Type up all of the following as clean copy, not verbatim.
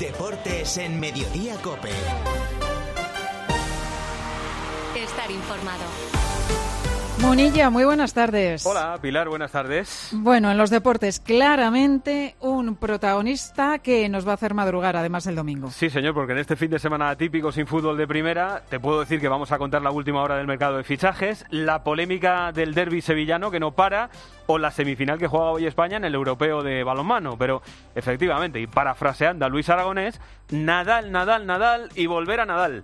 Deportes en Mediodía COPE. Estar informado. Munilla, muy buenas tardes. Hola, Pilar, buenas tardes. Bueno, en los deportes, claramente un protagonista que nos va a hacer madrugar, además, el domingo. Sí, señor, porque en este fin de semana atípico sin fútbol de primera, te puedo decir que vamos a contar la última hora del mercado de fichajes, la polémica del derbi sevillano que no para, o la semifinal que juega hoy España en el europeo de balonmano. Pero, efectivamente, y parafraseando a Luis Aragonés, Nadal, Nadal, Nadal y volver a Nadal.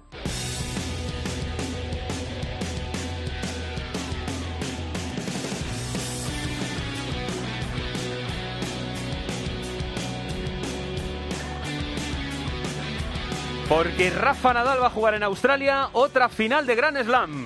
Porque Rafa Nadal va a jugar en Australia otra final de Grand Slam.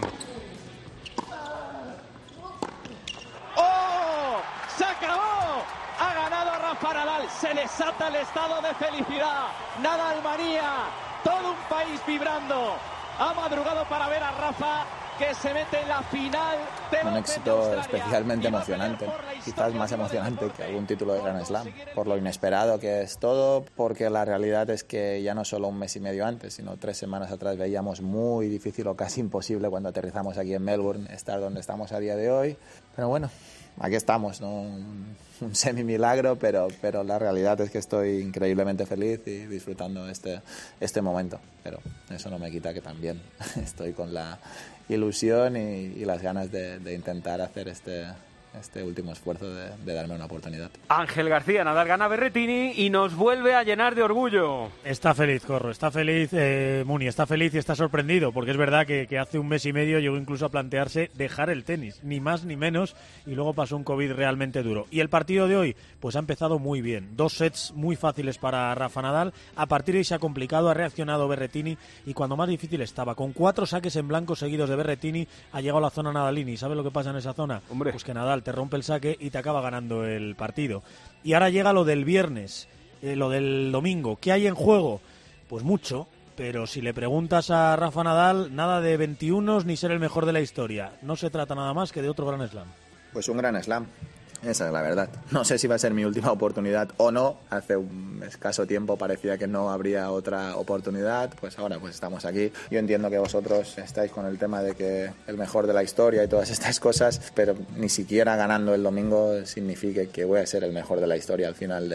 ¡Oh! ¡Se acabó! Ha ganado Rafa Nadal. Se les salta el estado de felicidad. Nadal manía. Todo un país vibrando. Ha madrugado para ver a Rafa, que se mete en la final de un éxito especialmente emocionante, quizás más emocionante que algún título de Grand Slam, por lo inesperado que es todo, porque la realidad es que ya no solo un mes y medio antes, sino 3 semanas atrás veíamos muy difícil o casi imposible cuando aterrizamos aquí en Melbourne estar donde estamos a día de hoy, pero bueno, aquí estamos, ¿no? Un semi-milagro, pero la realidad es que estoy increíblemente feliz y disfrutando este momento. Pero eso no me quita que también estoy con la ilusión y las ganas de intentar hacer este último esfuerzo de darme una oportunidad. Ángel García, Nadal gana Berrettini y nos vuelve a llenar de orgullo. Está feliz, Corro, está feliz, Muni, está feliz y está sorprendido, porque es verdad que hace un mes y medio llegó incluso a plantearse dejar el tenis, ni más ni menos, y luego pasó un COVID realmente duro. Y el partido de hoy, pues ha empezado muy bien, 2 sets muy fáciles para Rafa Nadal, a partir de ahí se ha complicado, ha reaccionado Berrettini, y cuando más difícil estaba, con 4 saques en blanco seguidos de Berrettini, ha llegado a la zona Nadalini. ¿Sabe lo que pasa en esa zona? Hombre. Pues que Nadal te rompe el saque y te acaba ganando el partido. Y ahora llega lo del viernes, lo del domingo. ¿Qué hay en juego? Pues mucho, pero si le preguntas a Rafa Nadal, nada de 21 ni ser el mejor de la historia. No se trata nada más que de otro Grand Slam. Pues un Grand Slam. Esa es la verdad. No sé si va a ser mi última oportunidad o no. Hace un escaso tiempo parecía que no habría otra oportunidad. Pues ahora pues estamos aquí. Yo entiendo que vosotros estáis con el tema de que el mejor de la historia y todas estas cosas, pero ni siquiera ganando el domingo significa que voy a ser el mejor de la historia al final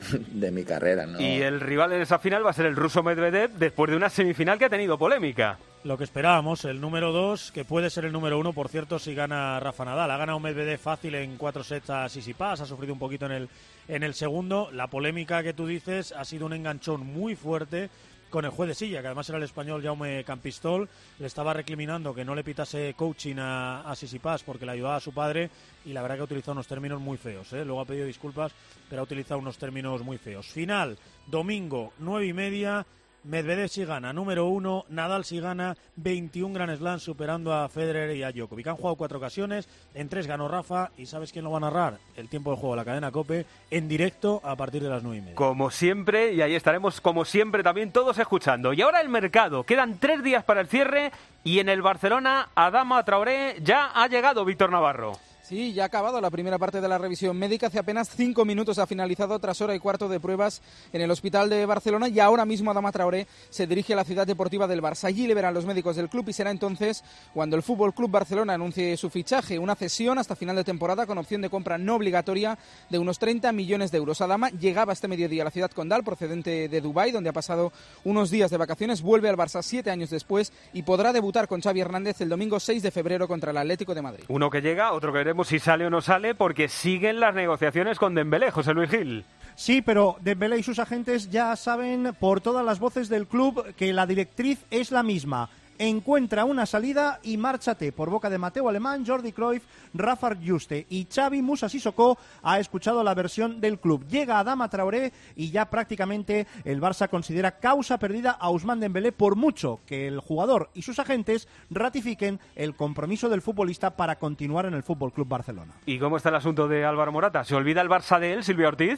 de mi carrera, ¿no? Y el rival en esa final va a ser el ruso Medvedev, después de una semifinal que ha tenido polémica. Lo que esperábamos, el número 2, que puede ser el número 1, por cierto, si gana Rafa Nadal. Ha ganado Medvedev fácil en 4 sets a Tsitsipas, ha sufrido un poquito en el segundo. La polémica que tú dices ha sido un enganchón muy fuerte con el juez de silla, que además era el español Jaume Campistol. Le estaba recriminando que no le pitase coaching a Tsitsipas porque le ayudaba a su padre, y la verdad que ha utilizado unos términos muy feos, ¿eh? Luego ha pedido disculpas, pero ha utilizado unos términos muy feos. Final, domingo, 9:30. Medvedev si gana, número 1, Nadal si gana, 21 Grand Slam, superando a Federer y a Djokovic. Han jugado 4 ocasiones, en 3 ganó Rafa, y ¿sabes quién lo va a narrar? El tiempo de juego, la cadena COPE, en directo a partir de las 9:30. Como siempre, y ahí estaremos como siempre también todos escuchando. Y ahora el mercado, quedan 3 días para el cierre, y en el Barcelona, Adama Traoré ya ha llegado, Víctor Navarro. Sí, ya ha acabado la primera parte de la revisión médica. Hace apenas 5 minutos ha finalizado tras 1:15 de pruebas en el hospital de Barcelona, y ahora mismo Adama Traoré se dirige a la ciudad deportiva del Barça. Allí le verán los médicos del club y será entonces cuando el Fútbol Club Barcelona anuncie su fichaje, una cesión hasta final de temporada con opción de compra no obligatoria de unos 30 millones de euros. Adama llegaba este mediodía a la ciudad condal procedente de Dubái, donde ha pasado unos días de vacaciones. Vuelve al Barça 7 años después y podrá debutar con Xavi Hernández el domingo 6 de febrero contra el Atlético de Madrid. Uno que llega, otro que veremos si sale o no sale, porque siguen las negociaciones con Dembélé, José Luis Gil. Sí, pero Dembélé y sus agentes ya saben por todas las voces del club que la directriz es la misma. Encuentra una salida y márchate. Por boca de Mateo Alemán, Jordi Cruyff, Rafa Juste y Xavi Musa Sissoko ha escuchado la versión del club. Llega Adama Traoré y ya prácticamente el Barça considera causa perdida a Ousmane Dembélé, por mucho que el jugador y sus agentes ratifiquen el compromiso del futbolista para continuar en el Fútbol Club Barcelona. ¿Y cómo está el asunto de Álvaro Morata? ¿Se olvida el Barça de él, Silvia Ortiz?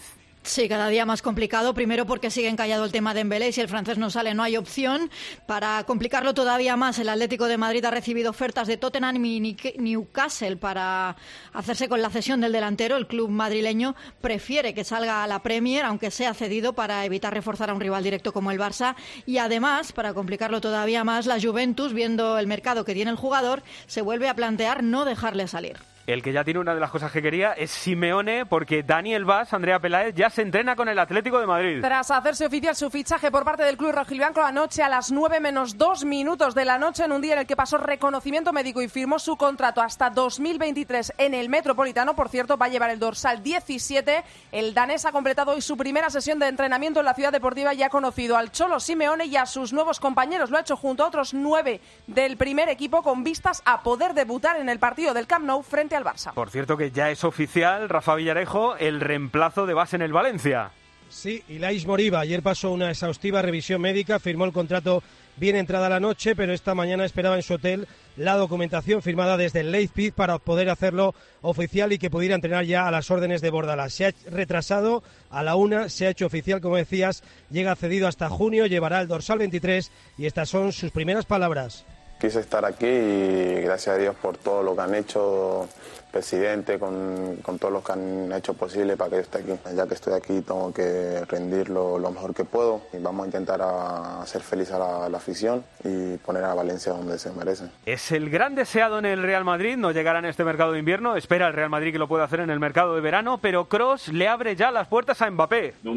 Sí, cada día más complicado. Primero porque sigue encallado el tema de Dembélé y si el francés no sale no hay opción. Para complicarlo todavía más, el Atlético de Madrid ha recibido ofertas de Tottenham y Newcastle para hacerse con la cesión del delantero. El club madrileño prefiere que salga a la Premier, aunque sea cedido, para evitar reforzar a un rival directo como el Barça. Y además, para complicarlo todavía más, la Juventus, viendo el mercado que tiene el jugador, se vuelve a plantear no dejarle salir. El que ya tiene una de las cosas que quería es Simeone, porque Daniel Vaz, Andrea Peláez, ya se entrena con el Atlético de Madrid. Tras hacerse oficial su fichaje por parte del club rojiblanco anoche a las 9 menos 2 minutos de la noche, en un día en el que pasó reconocimiento médico y firmó su contrato hasta 2023 en el Metropolitano. Por cierto, va a llevar el dorsal 17. El danés ha completado hoy su primera sesión de entrenamiento en la ciudad deportiva y ha conocido al Cholo Simeone y a sus nuevos compañeros. Lo ha hecho junto a otros 9 del primer equipo, con vistas a poder debutar en el partido del Camp Nou frente al Barça. Por cierto que ya es oficial, Rafa Villarejo, el reemplazo de Vaz en el Valencia. Sí, Ilais Moriba ayer pasó una exhaustiva revisión médica, firmó el contrato bien entrada la noche, pero esta mañana esperaba en su hotel la documentación firmada desde el Leipzig para poder hacerlo oficial y que pudiera entrenar ya a las órdenes de Bordalás. Se ha retrasado a la 1, se ha hecho oficial, como decías, llega cedido hasta junio, llevará el dorsal 23 y estas son sus primeras palabras. Quise estar aquí y gracias a Dios por todo lo que han hecho, presidente, con todos los que han hecho posible para que yo esté aquí. Ya que estoy aquí tengo que rendir lo mejor que puedo y vamos a intentar hacer feliz a la afición y poner a Valencia donde se merece. Es el gran deseado en el Real Madrid, no llegará en este mercado de invierno, espera el Real Madrid que lo pueda hacer en el mercado de verano, pero Kroos le abre ya las puertas a Mbappé. No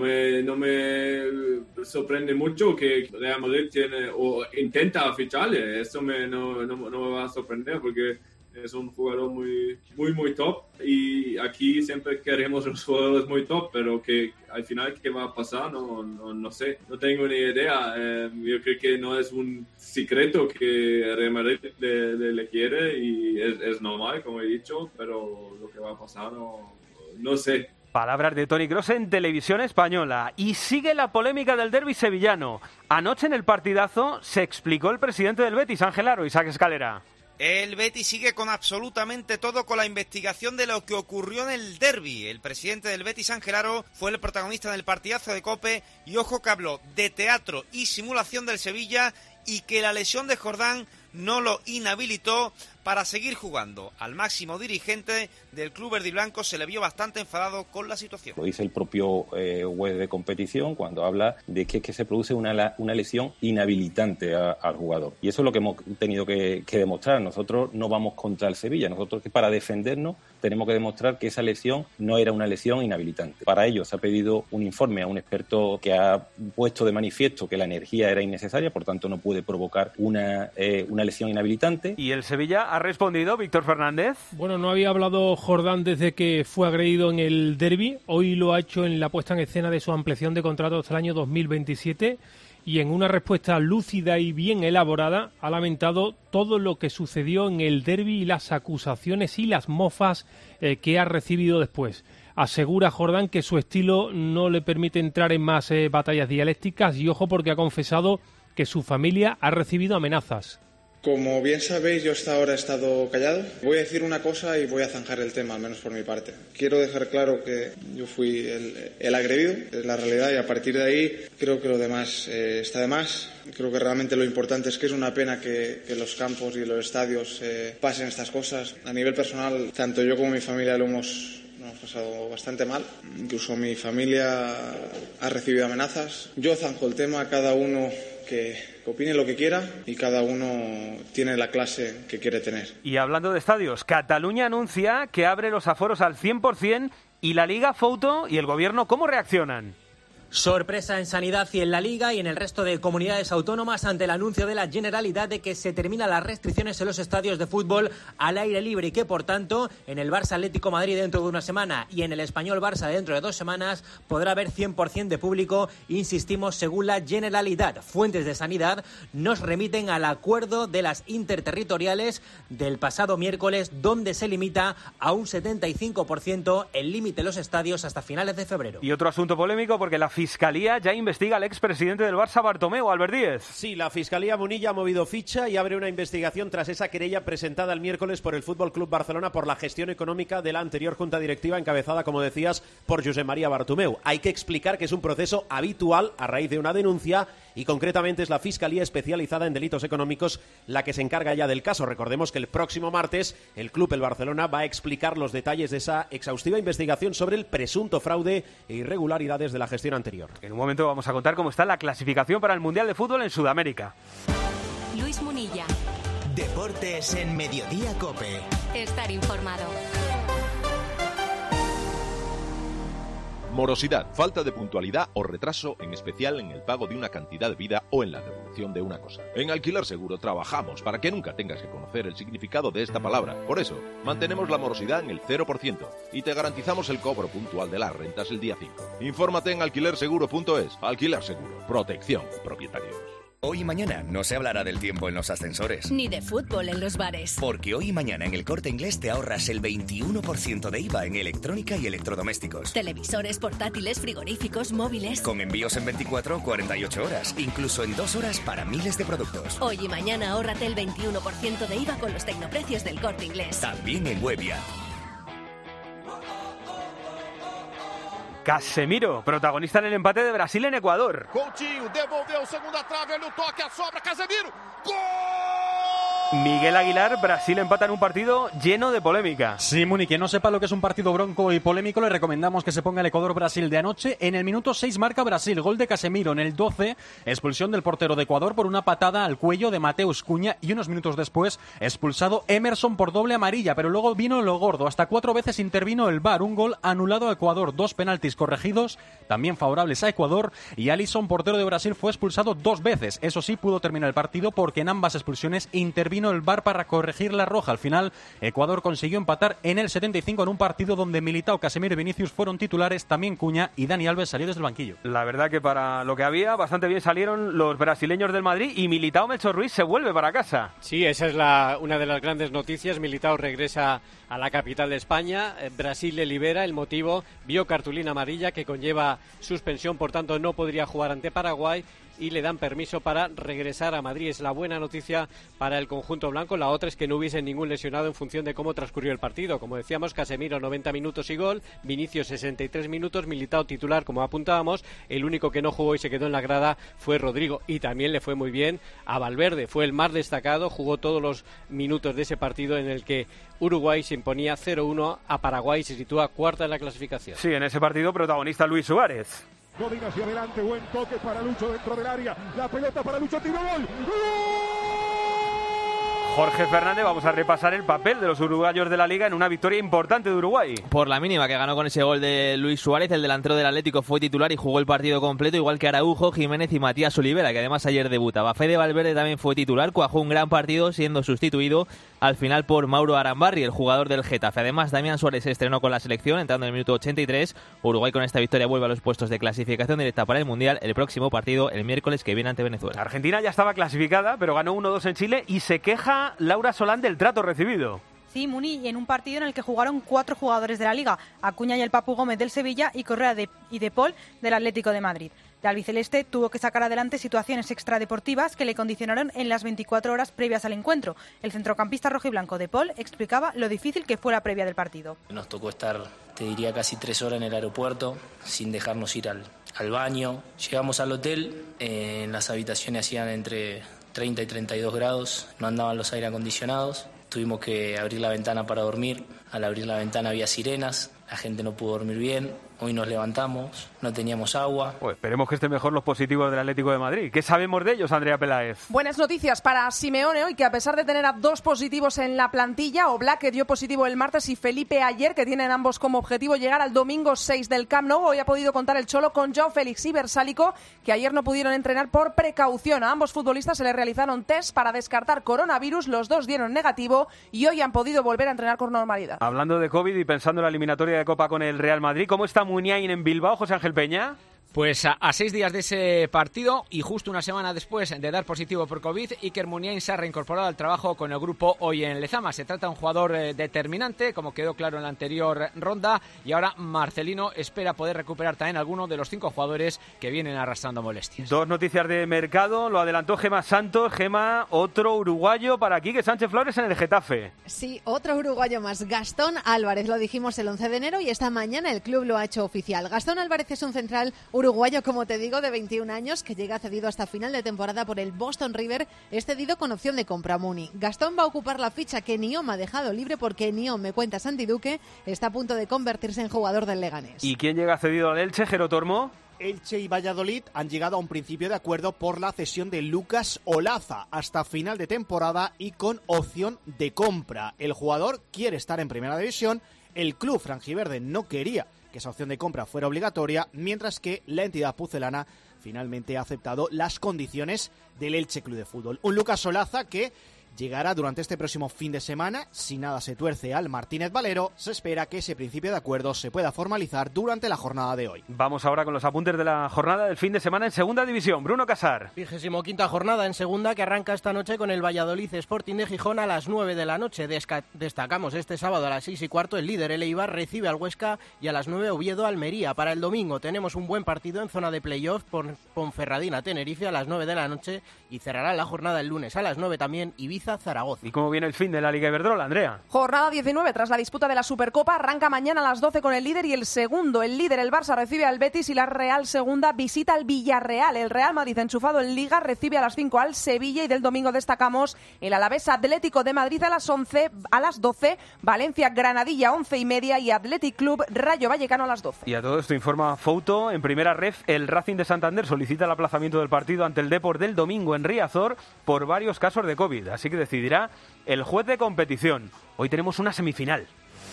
me sorprende mucho que Real Madrid tiene o intenta ficharle, eso no me va a sorprender porque es un jugador muy top y aquí siempre queremos los jugadores muy top, pero que al final qué va a pasar no sé, no tengo ni idea. Yo creo que no es un secreto que Real Madrid le quiere y es normal, como he dicho, pero lo que va a pasar no sé. Palabras de Toni Kroos en Televisión Española. Y sigue la polémica del derbi sevillano. Anoche en el partidazo se explicó el presidente del Betis, Ángel Aro, Isaac Escalera. El Betis sigue con absolutamente todo con la investigación de lo que ocurrió en el derbi. El presidente del Betis, Ángel Aro, fue el protagonista del partidazo de COPE y ojo que habló de teatro y simulación del Sevilla y que la lesión de Jordán no lo inhabilitó para seguir jugando. Al máximo dirigente del club verdiblanco se le vio bastante enfadado con la situación. Lo dice el propio juez de competición cuando habla de que se produce una lesión inhabilitante al jugador. Y eso es lo que hemos tenido que demostrar. Nosotros no vamos contra el Sevilla. Nosotros, que para defendernos, tenemos que demostrar que esa lesión no era una lesión inhabilitante. Para ello se ha pedido un informe a un experto que ha puesto de manifiesto que la energía era innecesaria, por tanto no puede provocar una lesión inhabilitante. ¿Y el Sevilla ha respondido, Víctor Fernández? Bueno, no había hablado Jordán desde que fue agredido en el derbi. Hoy lo ha hecho en la puesta en escena de su ampliación de contrato hasta el año 2027 y en una respuesta lúcida y bien elaborada ha lamentado todo lo que sucedió en el derbi y las acusaciones y las mofas que ha recibido después. Asegura Jordán que su estilo no le permite entrar en más batallas dialécticas y ojo porque ha confesado que su familia ha recibido amenazas. Como bien sabéis, yo hasta ahora he estado callado. Voy a decir una cosa y voy a zanjar el tema, al menos por mi parte. Quiero dejar claro que yo fui el agredido, es la realidad, y a partir de ahí creo que lo demás está de más. Creo que realmente lo importante es que es una pena que los campos y los estadios pasen estas cosas. A nivel personal, tanto yo como mi familia lo hemos pasado bastante mal. Incluso mi familia ha recibido amenazas. Yo zanjo el tema, cada uno que opine lo que quiera y cada uno tiene la clase que quiere tener. Y hablando de estadios, Cataluña anuncia que abre los aforos al 100% y la Liga, Fouto y el Gobierno, ¿cómo reaccionan? Sorpresa en Sanidad y en la Liga y en el resto de comunidades autónomas ante el anuncio de la Generalitat de que se terminan las restricciones en los estadios de fútbol al aire libre y que, por tanto, en el Barça Atlético Madrid dentro de una semana y en el Español Barça dentro de 2 semanas podrá haber 100% de público, insistimos, según la Generalitat. Fuentes de Sanidad nos remiten al acuerdo de las interterritoriales del pasado miércoles, donde se limita a un 75% el límite de los estadios hasta finales de febrero. Y otro asunto polémico porque la Fiscalía ya investiga al expresidente del Barça, Bartomeu, Albert Díez. Sí, la Fiscalía Munilla ha movido ficha y abre una investigación tras esa querella presentada el miércoles por el Fútbol Club Barcelona por la gestión económica de la anterior junta directiva encabezada, como decías, por Josep María Bartomeu. Hay que explicar que es un proceso habitual a raíz de una denuncia y concretamente es la Fiscalía especializada en delitos económicos la que se encarga ya del caso. Recordemos que el próximo martes el Barcelona va a explicar los detalles de esa exhaustiva investigación sobre el presunto fraude e irregularidades de la gestión anterior. En un momento vamos a contar cómo está la clasificación para el Mundial de Fútbol en Sudamérica. Luis Munilla. Deportes en Mediodía COPE. Estar informado. Morosidad, falta de puntualidad o retraso, en especial en el pago de una cantidad de vida o en la devolución de una cosa. En Alquiler Seguro trabajamos para que nunca tengas que conocer el significado de esta palabra. Por eso, mantenemos la morosidad en el 0% y te garantizamos el cobro puntual de las rentas el día 5. Infórmate en alquilerseguro.es. Alquiler Seguro. Protección a propietarios. Hoy y mañana no se hablará del tiempo en los ascensores. Ni de fútbol en los bares. Porque hoy y mañana en El Corte Inglés te ahorras el 21% de IVA en electrónica y electrodomésticos. Televisores, portátiles, frigoríficos, móviles. Con envíos en 24 o 48 horas. Incluso en 2 horas para miles de productos. Hoy y mañana ahórrate el 21% de IVA con los tecnoprecios del Corte Inglés. También en Webia. Casemiro, protagonista en el empate de Brasil en Ecuador. Coutinho devolveu segunda trave, olha o toque, a sobra, Casemiro. ¡Gol! Miguel Aguilar, Brasil empata en un partido lleno de polémica. Sí, Muni, quien no sepa lo que es un partido bronco y polémico, le recomendamos que se ponga el Ecuador-Brasil de anoche. En el minuto 6 marca Brasil, gol de Casemiro. En el 12, expulsión del portero de Ecuador por una patada al cuello de Mateus Cunha. Y unos minutos después, expulsado Emerson por doble amarilla. Pero luego vino lo gordo. Hasta 4 veces intervino el VAR. Un gol anulado a Ecuador, 2 penaltis corregidos, también favorables a Ecuador. Y Alisson, portero de Brasil, fue expulsado 2 veces. Eso sí, pudo terminar el partido porque en ambas expulsiones intervino el VAR para corregir la roja. Al final, Ecuador consiguió empatar en el 75 en un partido donde Militao, Casemiro y Vinicius fueron titulares, también Cunha, y Dani Alves salió desde el banquillo. La verdad que para lo que había, bastante bien salieron los brasileños del Madrid, y Militao, Melchor Ruiz, se vuelve para casa. Sí, esa es una de las grandes noticias. Militao regresa a la capital de España. Brasil le libera. El motivo, vio cartulina amarilla que conlleva suspensión, por tanto no podría jugar ante Paraguay, y le dan permiso para regresar a Madrid. Es la buena noticia para el conjunto blanco. La otra es que no hubiese ningún lesionado en función de cómo transcurrió el partido. Como decíamos, Casemiro 90 minutos y gol, Vinicius 63 minutos, Militao titular, como apuntábamos. El único que no jugó y se quedó en la grada fue Rodrigo, y también le fue muy bien a Valverde. Fue el más destacado, jugó todos los minutos de ese partido en el que Uruguay se imponía 0-1 a Paraguay y se sitúa cuarta en la clasificación. Sí, en ese partido protagonista Luis Suárez. Godín hacia adelante, buen toque para Lucho dentro del área, la pelota para Lucho, tiro, gol. Jorge Fernández, vamos a repasar el papel de los uruguayos de la Liga en una victoria importante de Uruguay. Por la mínima, que ganó con ese gol de Luis Suárez. El delantero del Atlético fue titular y jugó el partido completo, igual que Araujo, Jiménez y Matías Olivera, que además ayer debutaba. Fede Valverde también fue titular, cuajó un gran partido, siendo sustituido al final por Mauro Arambarri, el jugador del Getafe. Además, Damián Suárez se estrenó con la selección, entrando en el minuto 83. Uruguay con esta victoria vuelve a los puestos de clasificación directa para el Mundial. El próximo partido, el miércoles que viene ante Venezuela. Argentina ya estaba clasificada, pero ganó 1-2 en Chile, y se queja Laura Solán del trato recibido. Sí, Muni, y en un partido en el que jugaron 4 jugadores de la Liga, Acuña y el Papu Gómez del Sevilla y Correa y De Paul del Atlético de Madrid. El albiceleste tuvo que sacar adelante situaciones extradeportivas que le condicionaron en las 24 horas previas al encuentro. El centrocampista rojiblanco De Paul explicaba lo difícil que fue la previa del partido. Nos tocó estar, te diría, casi 3 horas en el aeropuerto, sin dejarnos ir al baño. Llegamos al hotel, en las habitaciones hacían entre 30 y 32 grados, no andaban los aire acondicionados. Tuvimos que abrir la ventana para dormir. Al abrir la ventana había sirenas, la gente no pudo dormir bien. Hoy nos levantamos, no teníamos agua. Pues esperemos que estén mejor los positivos del Atlético de Madrid. ¿Qué sabemos de ellos, Andrea Peláez? Buenas noticias para Simeone hoy, que a pesar de tener a 2 positivos en la plantilla, Oblak, que dio positivo el martes, y Felipe ayer, que tienen ambos como objetivo llegar al domingo 6 del Camp Nou, hoy ha podido contar el Cholo con Joao Félix y Versálico, que ayer no pudieron entrenar por precaución. A ambos futbolistas se les realizaron test para descartar coronavirus, los 2 dieron negativo y hoy han podido volver a entrenar con normalidad. Hablando de COVID y pensando en la eliminatoria de Copa con el Real Madrid, ¿cómo está Muniain en Bilbao, José Ángel Peña? Pues a 6 días de ese partido y justo una semana después de dar positivo por COVID, Iker Muniain se ha reincorporado al trabajo con el grupo hoy en Lezama. Se trata de un jugador determinante, como quedó claro en la anterior ronda, y ahora Marcelino espera poder recuperar también alguno de los 5 jugadores que vienen arrastrando molestias. 2 noticias de mercado, lo adelantó Gemma Santos. Gemma, otro uruguayo para Quique Sánchez Flores en el Getafe. Sí, otro uruguayo más, Gastón Álvarez, lo dijimos el 11 de enero y esta mañana el club lo ha hecho oficial. Gastón Álvarez es un central uruguayo, como te digo, de 21 años, que llega cedido hasta final de temporada por el Boston River, es cedido con opción de compra Muni. Gastón va a ocupar la ficha que Niom ha dejado libre porque Niom, me cuenta Santi Duque, está a punto de convertirse en jugador del Leganés. ¿Y quién llega cedido al Elche, Jero Tormo? Elche y Valladolid han llegado a un principio de acuerdo por la cesión de Lucas Olaza hasta final de temporada y con opción de compra. El jugador quiere estar en primera división, el club franjiverde no quería que esa opción de compra fuera obligatoria, mientras que la entidad pucelana finalmente ha aceptado las condiciones del Elche Club de Fútbol. Un Lucas Olaza que llegará durante este próximo fin de semana, si nada se tuerce, al Martínez Valero. Se espera que ese principio de acuerdo se pueda formalizar durante la jornada de hoy. Vamos ahora con los apuntes de la jornada del fin de semana en Segunda División. Bruno Casar. 25ª jornada en Segunda, que arranca esta noche con el Valladolid Sporting de Gijón a las 9 de la noche. Destacamos este sábado a las 6:15 el líder, el Eibar, recibe al Huesca, y a las 9 Oviedo Almería. Para el domingo tenemos un buen partido en zona de playoff por Ponferradina Tenerife a las 9 de la noche, y cerrará la jornada el lunes a las 9 también Ibiza Zaragoza. ¿Y cómo viene el fin de la Liga Iberdrola, Andrea? Jornada 19, tras la disputa de la Supercopa, arranca mañana a las 12 con el líder y el segundo. El líder, el Barça, recibe al Betis y la Real Segunda visita al Villarreal. El Real Madrid, enchufado en Liga, recibe a las 5 al Sevilla, y del domingo destacamos el Alavés Atlético de Madrid a las 12, Valencia Granadilla 11:30 y Athletic Club Rayo Vallecano a las 12. Y a todo esto informa Fouto. En primera ref, el Racing de Santander solicita el aplazamiento del partido ante el Depor del domingo en Riazor por varios casos de COVID, así que decidirá el juez de competición. Hoy tenemos una semifinal.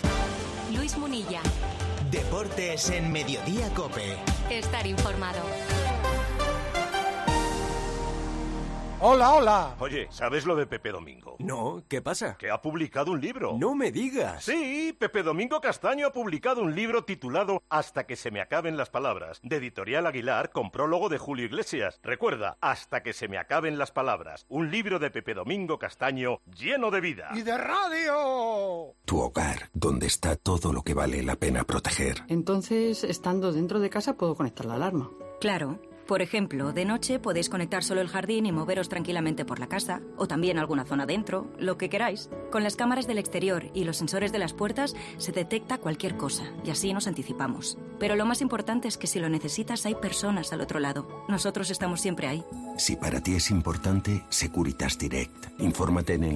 Luis Munilla. Deportes en Mediodía COPE. Estar informado. Hola, hola. Oye, ¿sabes lo de Pepe Domingo? No, ¿qué pasa? Que ha publicado un libro. No me digas. Sí, Pepe Domingo Castaño ha publicado un libro titulado Hasta que se me acaben las palabras, de Editorial Aguilar, con prólogo de Julio Iglesias. Recuerda, Hasta que se me acaben las palabras, un libro de Pepe Domingo Castaño lleno de vida. ¡Y de radio! Tu hogar, donde está todo lo que vale la pena proteger. Entonces, estando dentro de casa, puedo conectar la alarma. Claro. Por ejemplo, de noche podéis conectar solo el jardín y moveros tranquilamente por la casa, o también alguna zona dentro, lo que queráis. Con las cámaras del exterior y los sensores de las puertas se detecta cualquier cosa, y así nos anticipamos. Pero lo más importante es que si lo necesitas hay personas al otro lado. Nosotros estamos siempre ahí. Si para ti es importante, Securitas Direct. Infórmate en el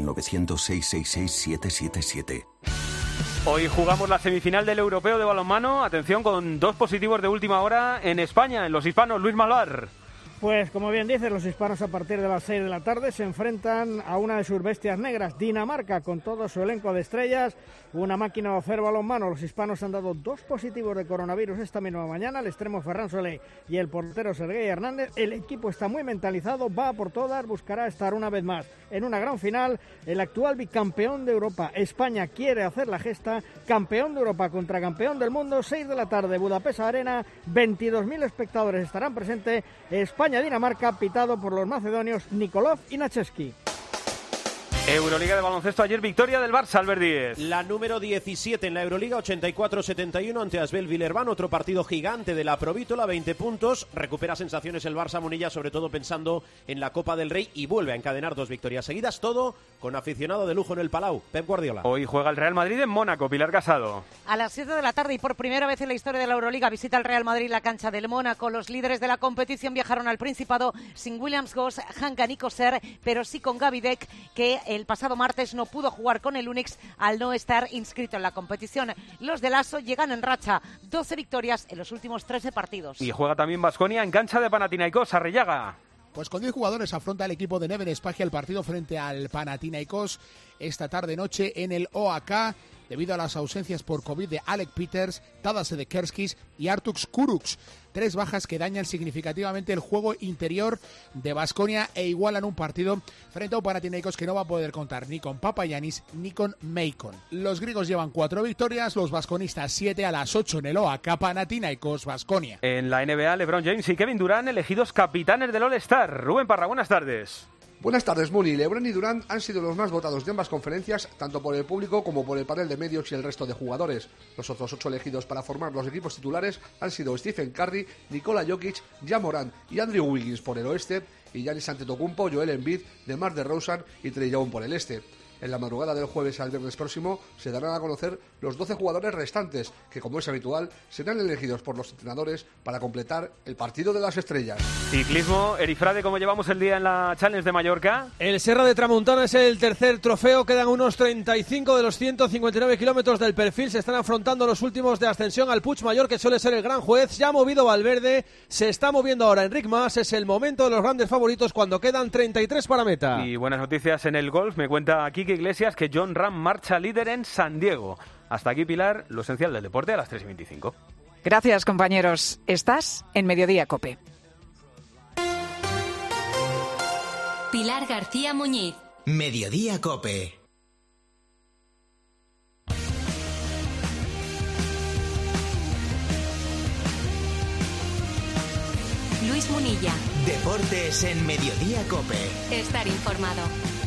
900-666-777. Hoy jugamos la semifinal del Europeo de balonmano. Atención, con 2 positivos de última hora en España, en los hispanos. Luis Malvar. Pues como bien dices, los hispanos a partir de las 6 de la tarde se enfrentan a una de sus bestias negras, Dinamarca, con todo su elenco de estrellas, una máquina de hacer balonmano. Los hispanos han dado 2 positivos de coronavirus esta misma mañana, el extremo Ferran Solé y el portero Sergei Hernández. El equipo está muy mentalizado, va por todas, buscará estar una vez más en una gran final. El actual bicampeón de Europa, España, quiere hacer la gesta, campeón de Europa contra campeón del mundo. 6 de la tarde, Budapest Arena, 22.000 espectadores estarán presentes. España-Dinamarca, pitado por los macedonios Nikolov y Nacheski. Euroliga de baloncesto, ayer victoria del Barça, Albert Díez. La número 17 en la Euroliga, 84-71 ante Asbel Villerban, otro partido gigante de la Provítola, 20 puntos, recupera sensaciones el Barça Munilla, sobre todo pensando en la Copa del Rey, y vuelve a encadenar 2 victorias seguidas, todo con aficionado de lujo en el Palau, Pep Guardiola. Hoy juega el Real Madrid en Mónaco, Pilar Casado. A las 7 de la tarde y por primera vez en la historia de la Euroliga visita el Real Madrid la cancha del Mónaco. Los líderes de la competición viajaron al Principado sin Williams Goss, Hanka Nikoser, pero sí con Gavi Deck, que el pasado martes no pudo jugar con el Unix al no estar inscrito en la competición. Los de Lasso llegan en racha, 12 victorias en los últimos 13 partidos. Y juega también Baskonia en cancha de Panathinaikos, Arrillaga. Pues con 10 jugadores afronta el equipo de Neven Espagia el partido frente al Panathinaikos esta tarde-noche en el OAK. debido a las ausencias por COVID de Alec Peters, Tadas Sedekerskis y Arturs Kurucs. 3 bajas que dañan significativamente el juego interior de Baskonia e igualan un partido frente a un Panathinaikos que no va a poder contar ni con Papagiannis ni con Meikon. Los griegos llevan 4 victorias, los vasconistas 7 a las 8 en el OAK Panathinaikos Baskonia. En la NBA, LeBron James y Kevin Durant elegidos capitanes del All-Star. Rubén Parra, buenas tardes. Buenas tardes, Muni. LeBron y Durant han sido los más votados de ambas conferencias, tanto por el público como por el panel de medios y el resto de jugadores. Los otros 8 elegidos para formar los equipos titulares han sido Stephen Curry, Nikola Jokic, Ja Morant y Andrew Wiggins por el oeste, y Giannis Antetokounmpo, Joel Embiid, DeMar DeRozan y Trae Young por el este. En la madrugada del jueves al viernes próximo se darán a conocer los 12 jugadores restantes, que como es habitual, serán elegidos por los entrenadores para completar el partido de las estrellas. Ciclismo, Erifrade, ¿cómo llevamos el día en la Challenge de Mallorca? El Serra de Tramuntana es el tercer trofeo, quedan unos 35 de los 159 kilómetros del perfil, se están afrontando los últimos de ascensión al Puigmayor, que suele ser el gran juez. Ya ha movido Valverde, se está moviendo ahora Enric Mas, es el momento de los grandes favoritos cuando quedan 33 para meta. Y buenas noticias en el golf, me cuenta aquí Iglesias que Jon Rahm marcha líder en San Diego. Hasta aquí, Pilar, lo esencial del deporte a las 3:25. Gracias, compañeros. Estás en Mediodía COPE. Pilar García Muñiz. Mediodía COPE. Luis Munilla. Deportes en Mediodía COPE. Estar informado.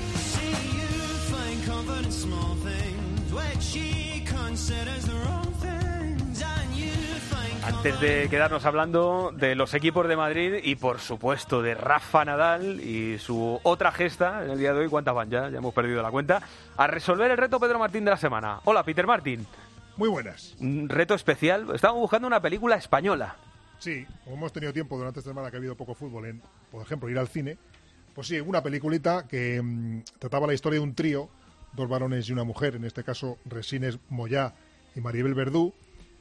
Antes de quedarnos hablando de los equipos de Madrid y por supuesto de Rafa Nadal y su otra gesta en el día de hoy, ¿cuántas van ya? Ya hemos perdido la cuenta. A resolver el reto Pedro Martín de la semana. Hola, Peter Martín. Muy buenas. Un reto especial. Estamos buscando una película española. Sí, como hemos tenido tiempo durante esta semana que ha habido poco fútbol en, por ejemplo, ir al cine, pues sí, una peliculita que trataba la historia de un trío, 2 varones y una mujer, en este caso Resines Moyá y Maribel Verdú.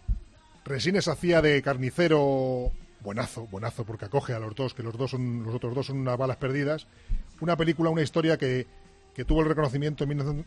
Resines hacía de carnicero buenazo, porque acoge a los dos, que los otros dos son unas balas perdidas. Una película, una historia que tuvo el reconocimiento en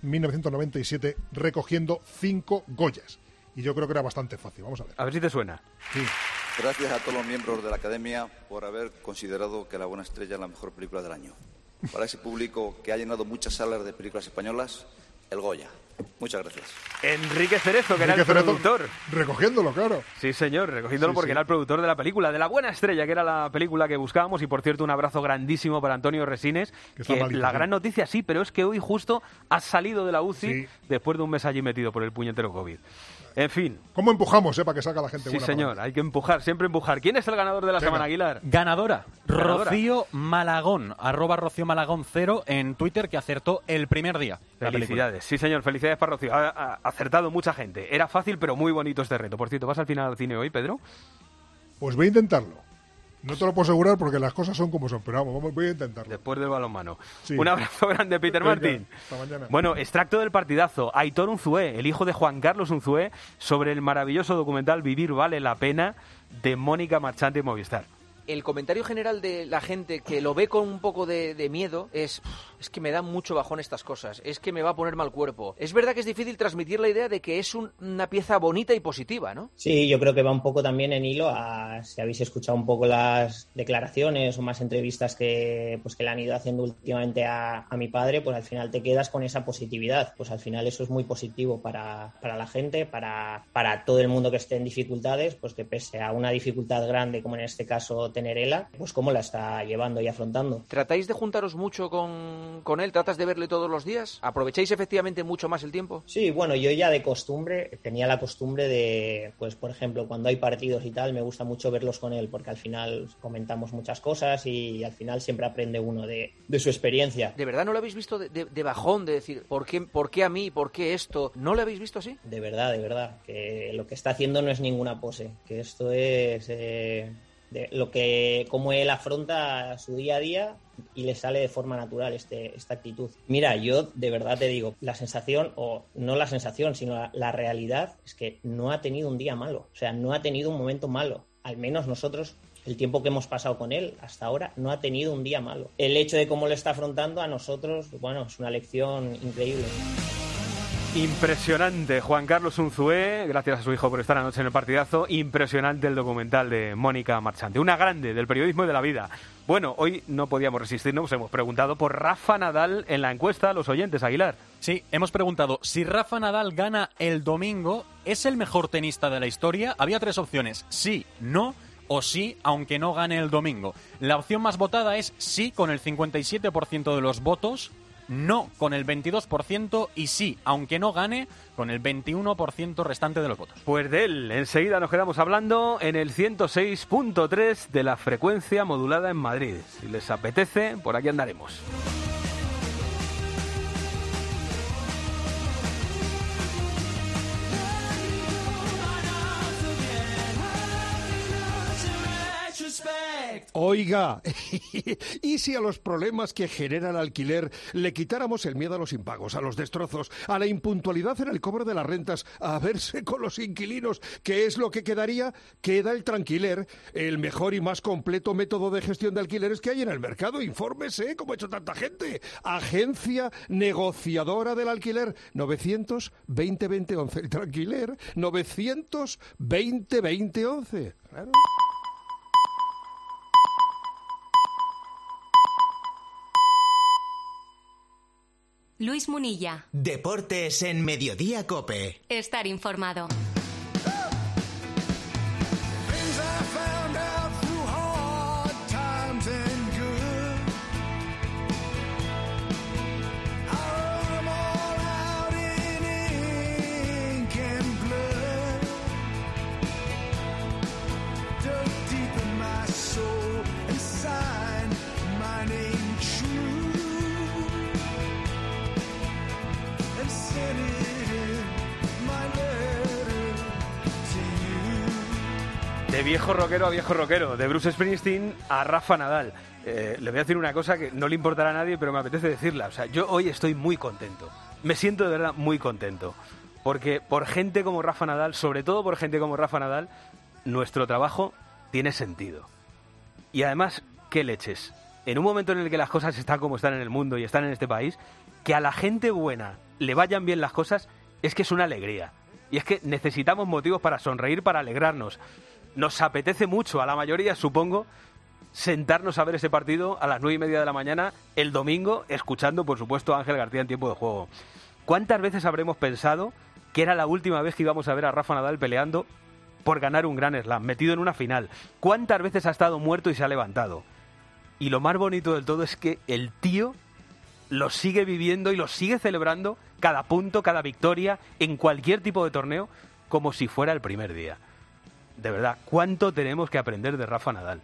1997 recogiendo 5 Goyas. Y yo creo que era bastante fácil. Vamos a ver. A ver si te suena. Sí. Gracias a todos los miembros de la Academia por haber considerado que La Buena Estrella es la mejor película del año. Para ese público que ha llenado muchas salas de películas españolas, el Goya. Muchas gracias. Enrique Cerezo, que era el productor. Recogiéndolo, claro. Sí, señor, recogiéndolo porque era el productor de la película, de La Buena Estrella, que era la película que buscábamos. Y, por cierto, un abrazo grandísimo para Antonio Resines, que malito, la gran noticia sí, pero es que hoy justo has salido de la UCI después de un mes allí metido por el puñetero COVID. En fin. ¿Cómo empujamos, para que salga la gente buena? Sí, señor, para hay que empujar, siempre empujar. ¿Quién es el ganador de la semana, Aguilar? Ganadora. Rocío Malagón, @Rocío Malagón 0 en Twitter, que acertó el primer día. Felicidades, sí señor, felicidades para Rocío. Ha acertado mucha gente. Era fácil, pero muy bonito este reto. Por cierto, ¿vas al final al cine hoy, Pedro? Pues voy a intentarlo. No te lo puedo asegurar porque las cosas son como son, pero vamos, voy a intentarlo. Después del balonmano. Sí. Un abrazo grande, Peter Martín. Hasta mañana. Bueno, extracto del partidazo. Aitor Unzué, el hijo de Juan Carlos Unzué, sobre el maravilloso documental Vivir vale la pena, de Mónica Marchante y Movistar. El comentario general de la gente que lo ve con un poco de miedo es que me dan mucho bajón estas cosas, es que me va a poner mal cuerpo. Es verdad que es difícil transmitir la idea de que es una pieza bonita y positiva, ¿no? Sí, yo creo que va un poco también en hilo a, si habéis escuchado un poco las declaraciones o más entrevistas que le han ido haciendo últimamente a mi padre, pues al final te quedas con esa positividad. Pues al final eso es muy positivo para la gente, para todo el mundo que esté en dificultades, pues que pese a una dificultad grande como en este caso tener ELA, pues cómo la está llevando y afrontando. ¿Tratáis de juntaros mucho con él? ¿Tratas de verle todos los días? ¿Aprovecháis efectivamente mucho más el tiempo? Sí, bueno, yo ya de costumbre, tenía la costumbre de, pues por ejemplo, cuando hay partidos y tal, me gusta mucho verlos con él, porque al final comentamos muchas cosas y al final siempre aprende uno de su experiencia. ¿De verdad no lo habéis visto de bajón, de decir, ¿por qué a mí? ¿Por qué esto? ¿No lo habéis visto así? De verdad, que lo que está haciendo no es ninguna pose, que esto es... cómo él afronta su día a día y le sale de forma natural esta actitud. Mira, yo de verdad te digo, la sensación, o no la sensación, sino la realidad es que no ha tenido un día malo, o sea, no ha tenido un momento malo, al menos nosotros, el tiempo que hemos pasado con él hasta ahora, no ha tenido un día malo. El hecho de cómo lo está afrontando a nosotros, bueno, es una lección increíble. Impresionante, Juan Carlos Unzué, gracias a su hijo por estar anoche en el partidazo. Impresionante el documental de Mónica Marchante, una grande del periodismo y de la vida. Bueno, hoy no podíamos resistirnos, hemos preguntado por Rafa Nadal en la encuesta a los oyentes, Aguilar. Sí, hemos preguntado si Rafa Nadal gana el domingo, ¿es el mejor tenista de la historia? Había 3 opciones, sí, no o sí, aunque no gane el domingo. La opción más votada es sí, con el 57% de los votos, no con el 22% y sí, aunque no gane, con el 21% restante de los votos. Pues de él, enseguida nos quedamos hablando en el 106.3 de la frecuencia modulada en Madrid. Si les apetece, por aquí andaremos. Oiga, ¿y si a los problemas que genera el alquiler le quitáramos el miedo a los impagos, a los destrozos, a la impuntualidad en el cobro de las rentas, a verse con los inquilinos? ¿Qué es lo que quedaría? Queda el Tranquiler, el mejor y más completo método de gestión de alquileres que hay en el mercado. Infórmese, como ha hecho tanta gente. Agencia negociadora del alquiler, 900-20-20-11. El Tranquiler, 900-20-20-11. Claro. Luis Munilla. Deportes en Mediodía COPE. Estar informado. De viejo rockero a viejo rockero, de Bruce Springsteen a Rafa Nadal. Le voy a decir una cosa que no le importará a nadie, pero me apetece decirla. O sea, yo hoy estoy muy contento. Me siento de verdad muy contento. Porque por gente como Rafa Nadal, sobre todo por gente como Rafa Nadal, nuestro trabajo tiene sentido. Y además, ¿qué leches? En un momento en el que las cosas están como están en el mundo y están en este país, que a la gente buena le vayan bien las cosas, es que es una alegría. Y es que necesitamos motivos para sonreír, para alegrarnos. Nos apetece mucho, a la mayoría, supongo, sentarnos a ver ese partido a las 9:30 de la mañana, el domingo, escuchando, por supuesto, a Ángel García en tiempo de juego. ¿Cuántas veces habremos pensado que era la última vez que íbamos a ver a Rafa Nadal peleando por ganar un Grand Slam, metido en una final? ¿Cuántas veces ha estado muerto y se ha levantado? Y lo más bonito del todo es que el tío lo sigue viviendo y lo sigue celebrando cada punto, cada victoria, en cualquier tipo de torneo, como si fuera el primer día. De verdad, ¿cuánto tenemos que aprender de Rafa Nadal?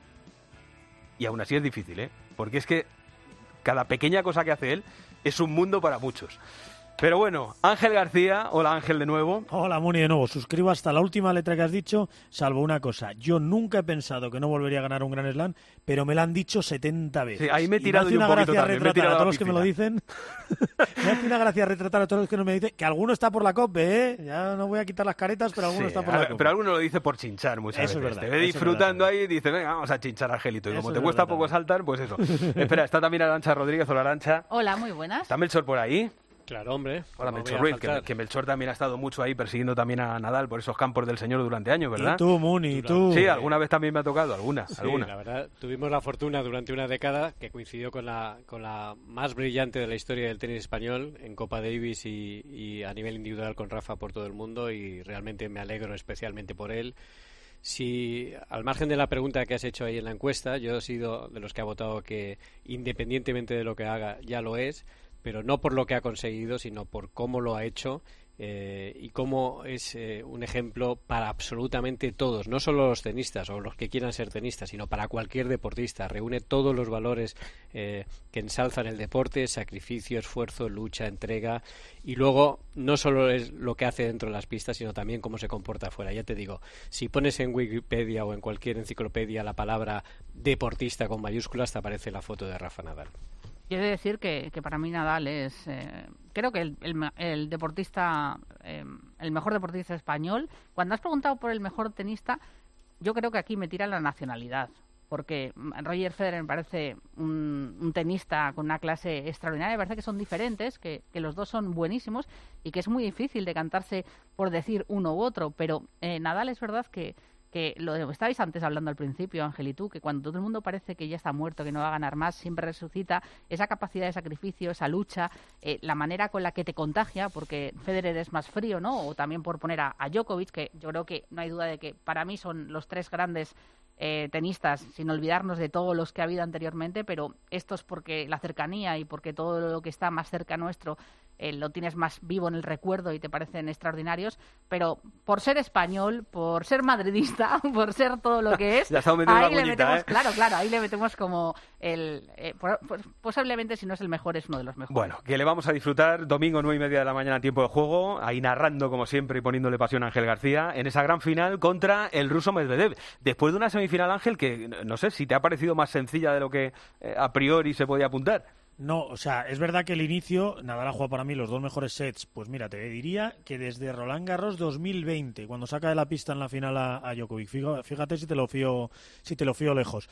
Y aún así es difícil, ¿eh? Porque es que cada pequeña cosa que hace él es un mundo para muchos. Pero bueno, Ángel García, hola Ángel de nuevo. Hola Muni de nuevo, suscribo hasta la última letra que has dicho, salvo una cosa. Yo nunca he pensado que no volvería a ganar un Grand Slam, pero me lo han dicho 70 veces. Sí, ahí me he tirado yo un poquito también, me he tirado a todos los que me lo dicen. Me hace una gracia retratar a todos los que no me dicen, que alguno está por la COPE, ¿eh? Ya no voy a quitar las caretas, pero alguno está por la COPE. Pero alguno lo dice por chinchar muchas veces. Es verdad, te ve disfrutando ahí y dice, venga, vamos a chinchar, Angelito. Y como te cuesta poco saltar, pues eso. Espera, está también Arantxa Rodríguez. Hola, Arantxa. Hola, muy buenas. ¿Está Melchor por ahí? Claro, hombre. Hola, Melchor Ruiz, que Melchor también ha estado mucho ahí persiguiendo también a Nadal por esos campos del señor durante años, ¿verdad? Y tú, Muni, tú. Sí, alguna vez también me ha tocado, alguna. La verdad, tuvimos la fortuna durante una década que coincidió con la más brillante de la historia del tenis español en Copa Davis y a nivel individual con Rafa por todo el mundo, y realmente me alegro especialmente por él. Si, al margen de la pregunta que has hecho ahí en la encuesta, yo he sido de los que ha votado que independientemente de lo que haga ya lo es, pero no por lo que ha conseguido, sino por cómo lo ha hecho y cómo es un ejemplo para absolutamente todos, no solo los tenistas o los que quieran ser tenistas, sino para cualquier deportista. Reúne todos los valores que ensalzan el deporte: sacrificio, esfuerzo, lucha, entrega, y luego no solo es lo que hace dentro de las pistas, sino también cómo se comporta afuera. Ya te digo, si pones en Wikipedia o en cualquier enciclopedia la palabra deportista con mayúsculas, te aparece la foto de Rafa Nadal. Yo he de decir que para mí Nadal es, creo que el deportista, el mejor deportista español. Cuando has preguntado por el mejor tenista, yo creo que aquí me tira la nacionalidad. porque Roger Federer me parece un tenista con una clase extraordinaria. Me parece que son diferentes, que los dos son buenísimos y que es muy difícil decantarse por decir uno u otro. Pero Nadal es verdad que lo estabais antes hablando al principio, Ángel y tú, que cuando todo el mundo parece que ya está muerto, que no va a ganar más, siempre resucita esa capacidad de sacrificio, esa lucha, la manera con la que te contagia, porque Federer es más frío, ¿no? O también por poner a Djokovic, que yo creo que no hay duda de que para mí son los tres grandes tenistas, sin olvidarnos de todos los que ha habido anteriormente, pero estos porque la cercanía y porque todo lo que está más cerca nuestro lo tienes más vivo en el recuerdo y te parecen extraordinarios, pero por ser español, por ser madridista, por ser todo lo que es, ahí le metemos, claro, ahí le metemos como posiblemente si no es el mejor, es uno de los mejores. Bueno, que le vamos a disfrutar domingo 9:30 de la mañana, tiempo de juego, ahí narrando como siempre y poniéndole pasión a Ángel García en esa gran final contra el ruso Medvedev. Después de una semifinal, Ángel, que no sé si te ha parecido más sencilla de lo que a priori se podía apuntar. No, o sea, es verdad que el inicio, Nadal ha jugado para mí los dos mejores sets. Pues mira, te diría que desde Roland Garros 2020, cuando saca de la pista en la final a Djokovic. Fíjate si te lo fío lejos.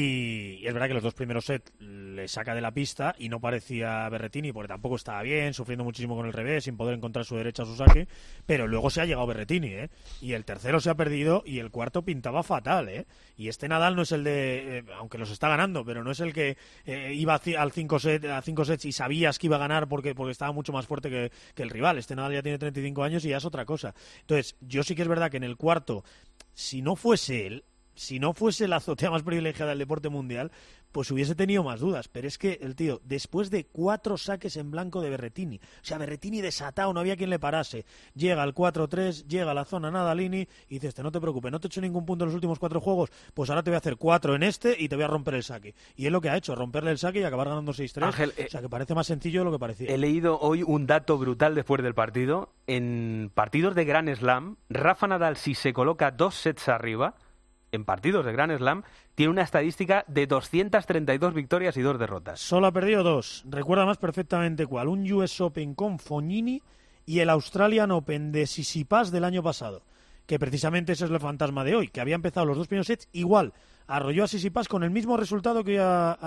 Y es verdad que los dos primeros sets le saca de la pista y no parecía Berrettini, porque tampoco estaba bien, sufriendo muchísimo con el revés, sin poder encontrar su derecha, su saque. Pero luego se ha llegado Berrettini, y el tercero se ha perdido y el cuarto pintaba fatal, Y este Nadal no es el de, aunque los está ganando, pero no es el que iba al 5-6 a 5 sets y sabías que iba a ganar porque estaba mucho más fuerte que el rival. Este Nadal ya tiene 35 años y ya es otra cosa. Entonces, yo sí que es verdad que en el cuarto, si no fuese él, si no fuese la azotea más privilegiada del deporte mundial, pues hubiese tenido más dudas. Pero es que el tío, después de 4 saques en blanco de Berrettini, o sea, Berrettini desatado, no había quien le parase, llega al 4-3, llega a la zona Nadalini y dices, no te preocupes, no te he hecho ningún punto en los últimos 4 juegos, pues ahora te voy a hacer 4 en este y te voy a romper el saque. Y es lo que ha hecho, romperle el saque y acabar ganando 6-3. Ángel, o sea, que parece más sencillo de lo que parecía. He leído hoy un dato brutal después del partido. En partidos de Grand Slam, Rafa Nadal, si se coloca 2 sets arriba, en partidos de Grand Slam, tiene una estadística de 232 victorias y 2 derrotas. Solo ha perdido 2. Recuerda más perfectamente cuál. Un US Open con Fognini y el Australian Open de Tsitsipas del año pasado. Que precisamente ese es el fantasma de hoy, que había empezado los 2 primeros sets igual. Arrolló a Tsitsipas con el mismo resultado que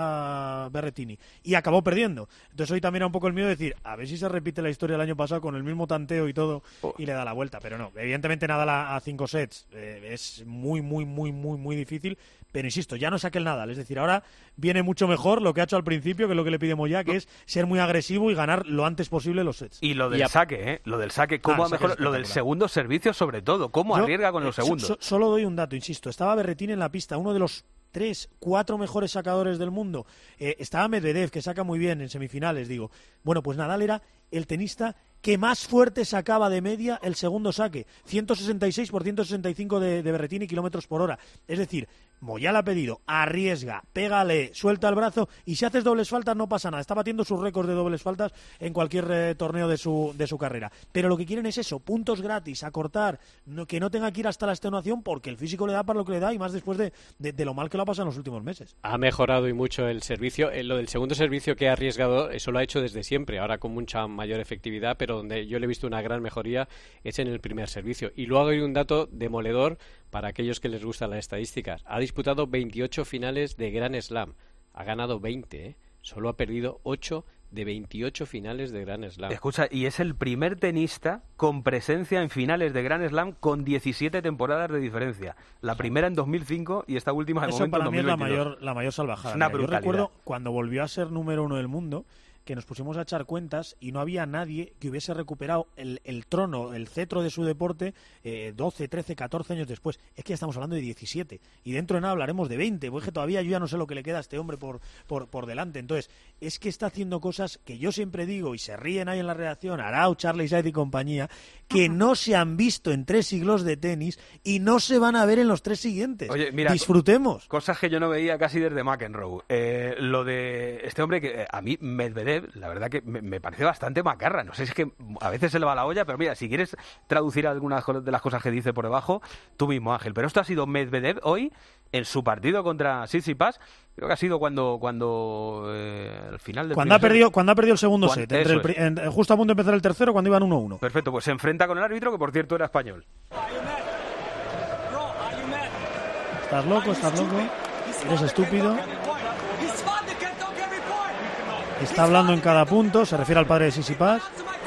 a Berrettini y acabó perdiendo. Entonces hoy también era un poco el miedo de decir, a ver si se repite la historia del año pasado con el mismo tanteo y todo y le da la vuelta. Pero no, evidentemente Nadal a 5 sets es muy, muy, muy, muy, muy difícil. Pero insisto, ya no es aquel Nadal. Es decir, ahora viene mucho mejor lo que ha hecho al principio, que es lo que le pide Moyá, que es ser muy agresivo y ganar lo antes posible los sets. Y lo del saque, lo del saque, cómo mejor, lo del segundo servicio sobre todo, cómo arriesga con los segundos. Solo doy un dato, insisto. Estaba Berrettini en la pista, uno de los 3, 4 mejores sacadores del mundo. Estaba Medvedev, que saca muy bien en semifinales, digo. Bueno, pues Nadal era el tenista que más fuerte sacaba de media el segundo saque. 166 por 165 de Berrettini kilómetros por hora. Es decir, Moyá le ha pedido, arriesga, pégale, suelta el brazo y si haces dobles faltas no pasa nada. Está batiendo sus récords de dobles faltas en cualquier torneo de su carrera. Pero lo que quieren es eso, puntos gratis, acortar, que no tenga que ir hasta la extenuación porque el físico le da para lo que le da y más después de lo mal que lo ha pasado en los últimos meses. Ha mejorado y mucho el servicio. Lo del segundo servicio que ha arriesgado, eso lo ha hecho desde siempre, ahora con mucha mayor efectividad, pero donde yo le he visto una gran mejoría es en el primer servicio. Y luego hay un dato demoledor para aquellos que les gustan las estadísticas. Ha disputado 28 finales de Grand Slam. Ha ganado 20, Solo ha perdido 8 de 28 finales de Grand Slam. Escucha, y es el primer tenista con presencia en finales de Grand Slam con 17 temporadas de diferencia. La primera en 2005 y esta última de momento en 2022. Eso para mí es la mayor salvajada. Es una brutalidad. Yo recuerdo cuando volvió a ser número 1 del mundo, que nos pusimos a echar cuentas y no había nadie que hubiese recuperado el trono, el cetro de su deporte 12, 13, 14 años después. Es que ya estamos hablando de 17 y dentro de nada hablaremos de 20, porque todavía yo ya no sé lo que le queda a este hombre por delante. Entonces, es que está haciendo cosas que yo siempre digo y se ríen ahí en la redacción, Arau, Charlie Said y compañía, que no se han visto en 3 siglos de tenis y no se van a ver en los 3 siguientes. Oye, mira, disfrutemos. Cosas que yo no veía casi desde McEnroe. Lo de este hombre que a mí Medvedev, la verdad que me parece bastante macarra. No sé, es que a veces se le va la olla, pero mira, si quieres traducir algunas de las cosas que dice por debajo, tú mismo, Ángel. Pero esto ha sido Medvedev hoy en su partido contra Tsitsipas. Creo que ha sido cuando al final del cuando ha perdido el segundo set, justo a punto de empezar el tercero, cuando iban 1-1. Perfecto, pues se enfrenta con el árbitro, que por cierto era español. ¿Estás loco? Eres estúpido. Está hablando en cada punto, se refiere al padre de Tsitsipas.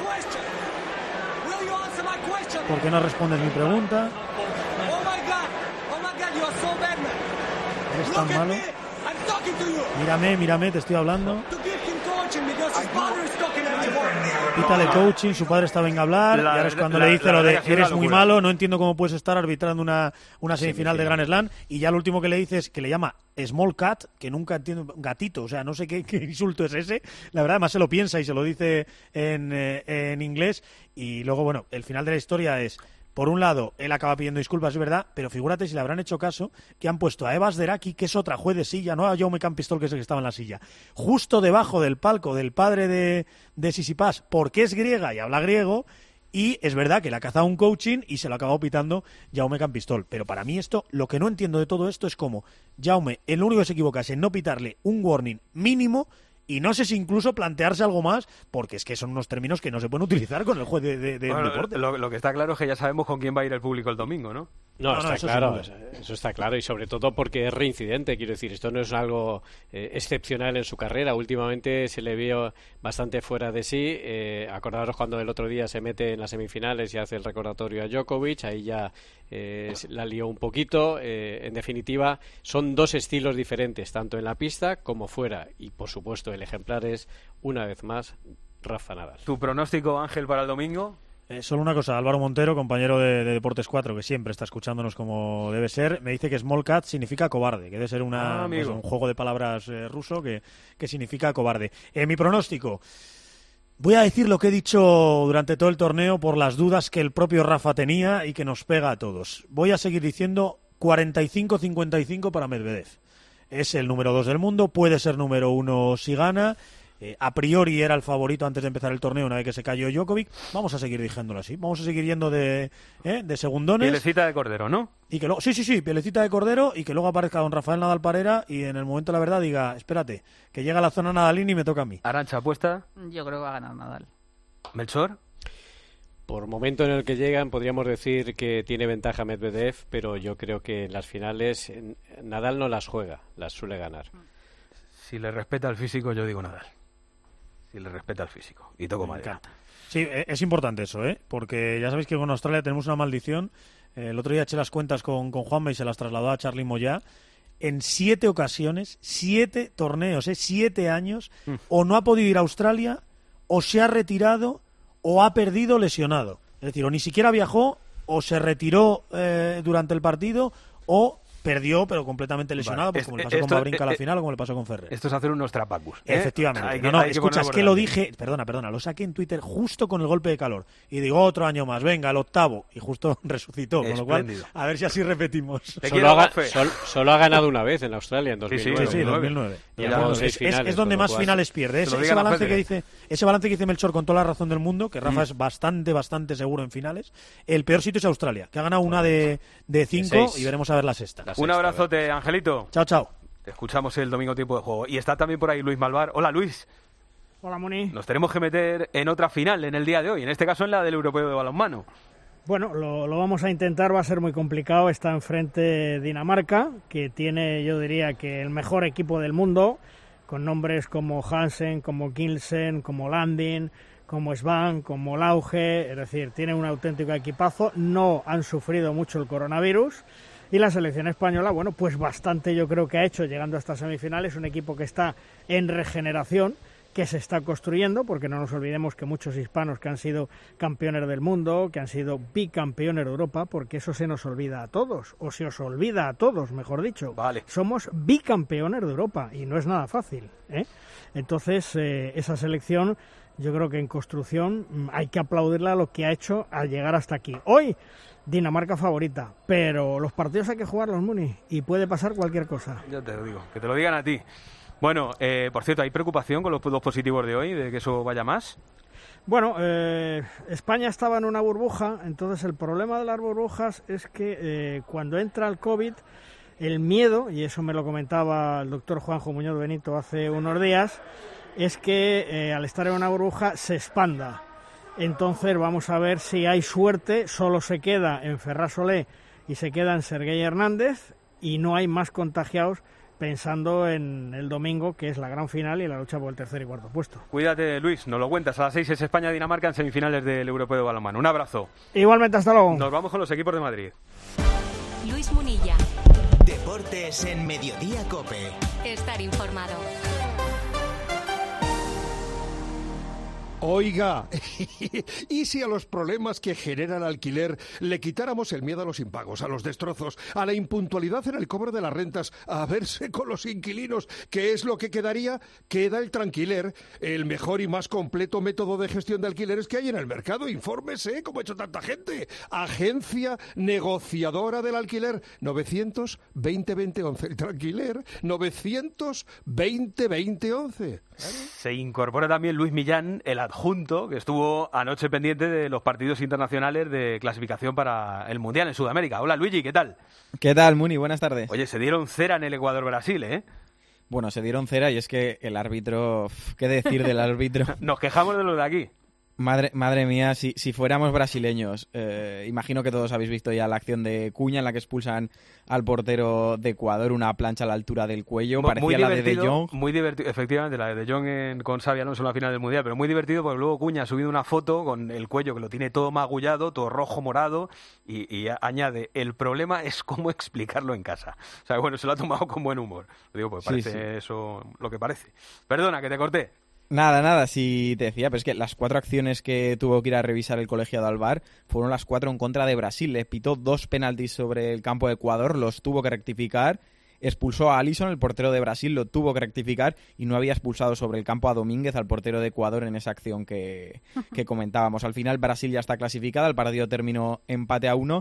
¿Por qué no respondes mi pregunta? ¿Eres tan malo? Mírame, te estoy hablando. Pítale coaching, su padre está venga a hablar, y ahora es cuando le dice lo de eres muy malo, no entiendo cómo puedes estar arbitrando una semifinal de Grand Slam, y ya lo último que le dice es que le llama small cat, que nunca entiendo, gatito, o sea, no sé qué insulto es ese, la verdad, además se lo piensa y se lo dice en inglés, y luego, bueno, el final de la historia es... Por un lado, él acaba pidiendo disculpas, es verdad, pero figúrate si le habrán hecho caso que han puesto a Eva Sderaki, que es otra juez de silla, no a Jaume Campistol, que es el que estaba en la silla, justo debajo del palco del padre de Tsitsipas, porque es griega y habla griego, y es verdad que le ha cazado un coaching y se lo ha acabado pitando Jaume Campistol. Pero para mí esto, lo que no entiendo de todo esto es cómo Jaume, el único que se equivoca es en no pitarle un warning mínimo. Y no sé si incluso plantearse algo más, porque es que son unos términos que no se pueden utilizar con el juez de deporte. Lo que está claro es que ya sabemos con quién va a ir el público el domingo, ¿no? No, está claro, eso está claro, y sobre todo porque es reincidente, quiero decir, esto no es algo excepcional en su carrera, últimamente se le vio bastante fuera de sí, acordaros cuando el otro día se mete en las semifinales y hace el recordatorio a Djokovic, ahí ya la lió un poquito, en definitiva son dos estilos diferentes, tanto en la pista como fuera, y por supuesto el ejemplar es, una vez más, Rafa Nadal. ¿Tu pronóstico, Ángel, para el domingo? Solo una cosa, Álvaro Montero, compañero de Deportes 4, que siempre está escuchándonos como debe ser, me dice que small cat significa cobarde, que debe ser un juego de palabras ruso que significa cobarde. Mi pronóstico, voy a decir lo que he dicho durante todo el torneo por las dudas que el propio Rafa tenía y que nos pega a todos. Voy a seguir diciendo 45-55 para Medvedev. Es el número 2 del mundo, puede ser número 1 si gana. A priori era el favorito antes de empezar el torneo una vez que se cayó Djokovic. Vamos a seguir diciéndolo así, vamos a seguir yendo de segundones. Pielecita de cordero, ¿no? Y que luego, sí, pielecita de cordero, y que luego aparezca don Rafael Nadal Parera y en el momento de la verdad diga, espérate, que llega a la zona Nadalini y me toca a mí. Arantxa, ¿apuesta? Yo creo que va a ganar Nadal. ¿Melchor? Por momento en el que llegan podríamos decir que tiene ventaja Medvedev, pero yo creo que en las finales Nadal no las juega, las suele ganar. Si le respeta el físico, yo digo Nadal. Si le respeta el físico. Y toco madera. Sí, es importante eso, porque ya sabéis que con Australia tenemos una maldición. El otro día eché las cuentas con Juanma y se las trasladó a Charly Moyá. En 7 ocasiones, 7 torneos, 7 años, o no ha podido ir a Australia, o se ha retirado, o ha perdido lesionado. Es decir, o ni siquiera viajó, o se retiró durante el partido, o perdió, pero completamente lesionado, pues como le pasó con Wawrinka a la final o como le pasó con Ferrer. Esto es hacer unos trapacus. Efectivamente. Escucha, es que lo dije, perdona, lo saqué en Twitter justo con el golpe de calor. Y digo, otro año más, venga, el 8º. Y justo resucitó, con lo cual, a ver si así repetimos. Solo ha ganado una vez en Australia, en 2009. Sí, 2009. Es donde más finales pierde. Ese balance que dice Melchor con toda la razón del mundo, que Rafa es bastante seguro en finales. El peor sitio es Australia, que ha ganado una de 5 y veremos a ver la sexta. Un abrazote, Angelito. Chao. Te escuchamos el domingo tiempo de juego. Y está también por ahí Luis Malvar. Hola, Luis. Hola, Moni. Nos tenemos que meter en otra final en el día de hoy, en este caso en la del Europeo de Balonmano. Bueno, lo vamos a intentar, va a ser muy complicado. Está enfrente Dinamarca, que tiene, yo diría, que el mejor equipo del mundo, con nombres como Hansen, como Kielsen, como Landin, como Svan, como Lauge, es decir, tiene un auténtico equipazo. No han sufrido mucho el coronavirus. Y la selección española, bueno, pues bastante yo creo que ha hecho llegando a estas semifinales, un equipo que está en regeneración, que se está construyendo, porque no nos olvidemos que muchos hispanos que han sido campeones del mundo, que han sido bicampeones de Europa, porque eso se nos olvida a todos, o se os olvida a todos, mejor dicho. Vale. Somos bicampeones de Europa y no es nada fácil, Entonces, esa selección, yo creo que en construcción hay que aplaudirla a lo que ha hecho al llegar hasta aquí. Hoy, Dinamarca favorita, pero los partidos hay que jugarlos, Muni, y puede pasar cualquier cosa. Yo te lo digo, que te lo digan a ti. Bueno, por cierto, ¿hay preocupación con los 2 positivos de hoy, de que eso vaya más? Bueno, España estaba en una burbuja, entonces el problema de las burbujas es que cuando entra el COVID, el miedo, y eso me lo comentaba el doctor Juanjo Muñoz Benito hace unos días, es que al estar en una burbuja se expanda. Entonces vamos a ver si hay suerte, solo se queda en Ferraz Solé y se queda en Serguei Hernández y no hay más contagiados pensando en el domingo, que es la gran final y la lucha por el tercer y cuarto puesto. Cuídate, Luis, nos lo cuentas. A las 6 es España-Dinamarca en semifinales del Europeo de Balonmano. Un abrazo. Igualmente, hasta luego. Nos vamos con los equipos de Madrid. Luis Munilla. Deportes en Mediodía COPE. Estar informado. Oiga, ¿y si a los problemas que genera el alquiler le quitáramos el miedo a los impagos, a los destrozos, a la impuntualidad en el cobro de las rentas, a verse con los inquilinos? ¿Qué es lo que quedaría? Queda el Tranquiler, el mejor y más completo método de gestión de alquileres que hay en el mercado. Infórmese, como ha hecho tanta gente. Agencia negociadora del alquiler, 900-20-20-11. El Tranquiler, 900-20-20-11. Se incorpora también Luis Millán, el adjunto, que estuvo anoche pendiente de los partidos internacionales de clasificación para el Mundial en Sudamérica. Hola, Luigi, ¿qué tal? ¿Qué tal, Muni? Buenas tardes. Oye, se dieron cera en el Ecuador-Brasil, ¿eh? Bueno, se dieron cera y es que el árbitro... ¿Qué decir del árbitro? Nos quejamos de los de aquí. Madre mía, si fuéramos brasileños, imagino que todos habéis visto ya la acción de Cuña en la que expulsan al portero de Ecuador, una plancha a la altura del cuello, parecía la de De Jong. Muy divertido, efectivamente, la de De Jong con Xavi Alonso en la final del Mundial, pero muy divertido porque luego Cuña ha subido una foto con el cuello que lo tiene todo magullado, todo rojo, morado, y añade, el problema es cómo explicarlo en casa. O sea, bueno, se lo ha tomado con buen humor. Lo digo, pues parece eso lo que parece. Perdona, que te corté. Nada, si te decía, pero es que las 4 acciones que tuvo que ir a revisar el colegiado al VAR fueron las 4 en contra de Brasil. Le pitó 2 penaltis sobre el campo de Ecuador, los tuvo que rectificar. Expulsó a Alisson, el portero de Brasil, lo tuvo que rectificar y no había expulsado sobre el campo a Domínguez, al portero de Ecuador, en esa acción que comentábamos. Al final Brasil ya está clasificada, el partido terminó empate a 1.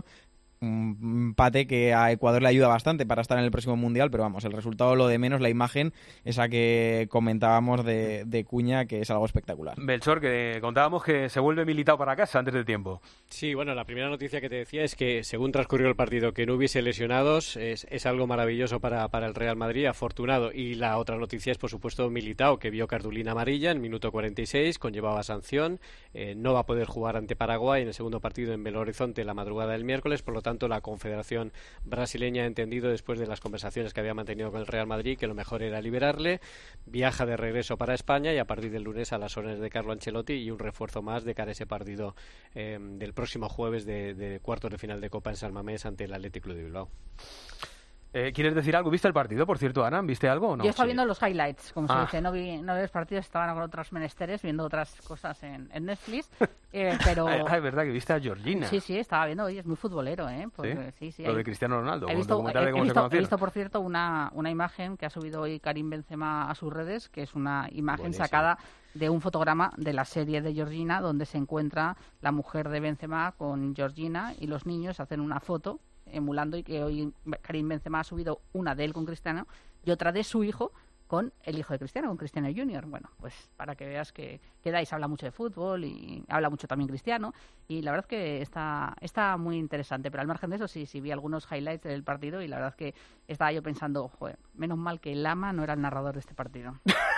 Un empate que a Ecuador le ayuda bastante para estar en el próximo Mundial, pero vamos, el resultado lo de menos, la imagen esa que comentábamos de Cuña, que es algo espectacular. Belchor, que contábamos que se vuelve Militao para casa antes del tiempo. Sí, bueno, la primera noticia que te decía es que según transcurrió el partido, que no hubiese lesionados es algo maravilloso para el Real Madrid, afortunado. Y la otra noticia es, por supuesto, Militao, que vio cartulina amarilla en minuto 46, conllevaba sanción, no va a poder jugar ante Paraguay en el segundo partido en Belo Horizonte la madrugada del miércoles, por lo tanto la Confederación Brasileña ha entendido, después de las conversaciones que había mantenido con el Real Madrid, que lo mejor era liberarle. Viaja de regreso para España y a partir del lunes a las órdenes de Carlo Ancelotti, y un refuerzo más de cara a ese partido del próximo jueves de cuartos de final de Copa en San Mamés ante el Athletic Club de Bilbao. ¿Quieres decir algo? ¿Viste el partido, por cierto, Ana? ¿Viste algo o no? Yo estaba viendo los highlights, como se dice. No vi los partidos, estaban con otros menesteres, viendo otras cosas en Netflix. Pero... es verdad que viste a Georgina. Sí, estaba viendo. Oye, es muy futbolero, ¿eh? Pues, ¿Sí? Lo de Cristiano Ronaldo. He visto, por cierto, una imagen que ha subido hoy Karim Benzema a sus redes, que es una imagen sacada de un fotograma de la serie de Georgina, donde se encuentra la mujer de Benzema con Georgina y los niños hacen una foto emulando, y que hoy Karim Benzema ha subido una de él con Cristiano y otra de su hijo con el hijo de Cristiano, con Cristiano Junior. Bueno, pues para que veas que Dice habla mucho de fútbol y habla mucho también Cristiano, y la verdad es que está muy interesante. Pero al margen de eso, sí vi algunos highlights del partido y la verdad es que estaba yo pensando, joder, menos mal que Lama no era el narrador de este partido.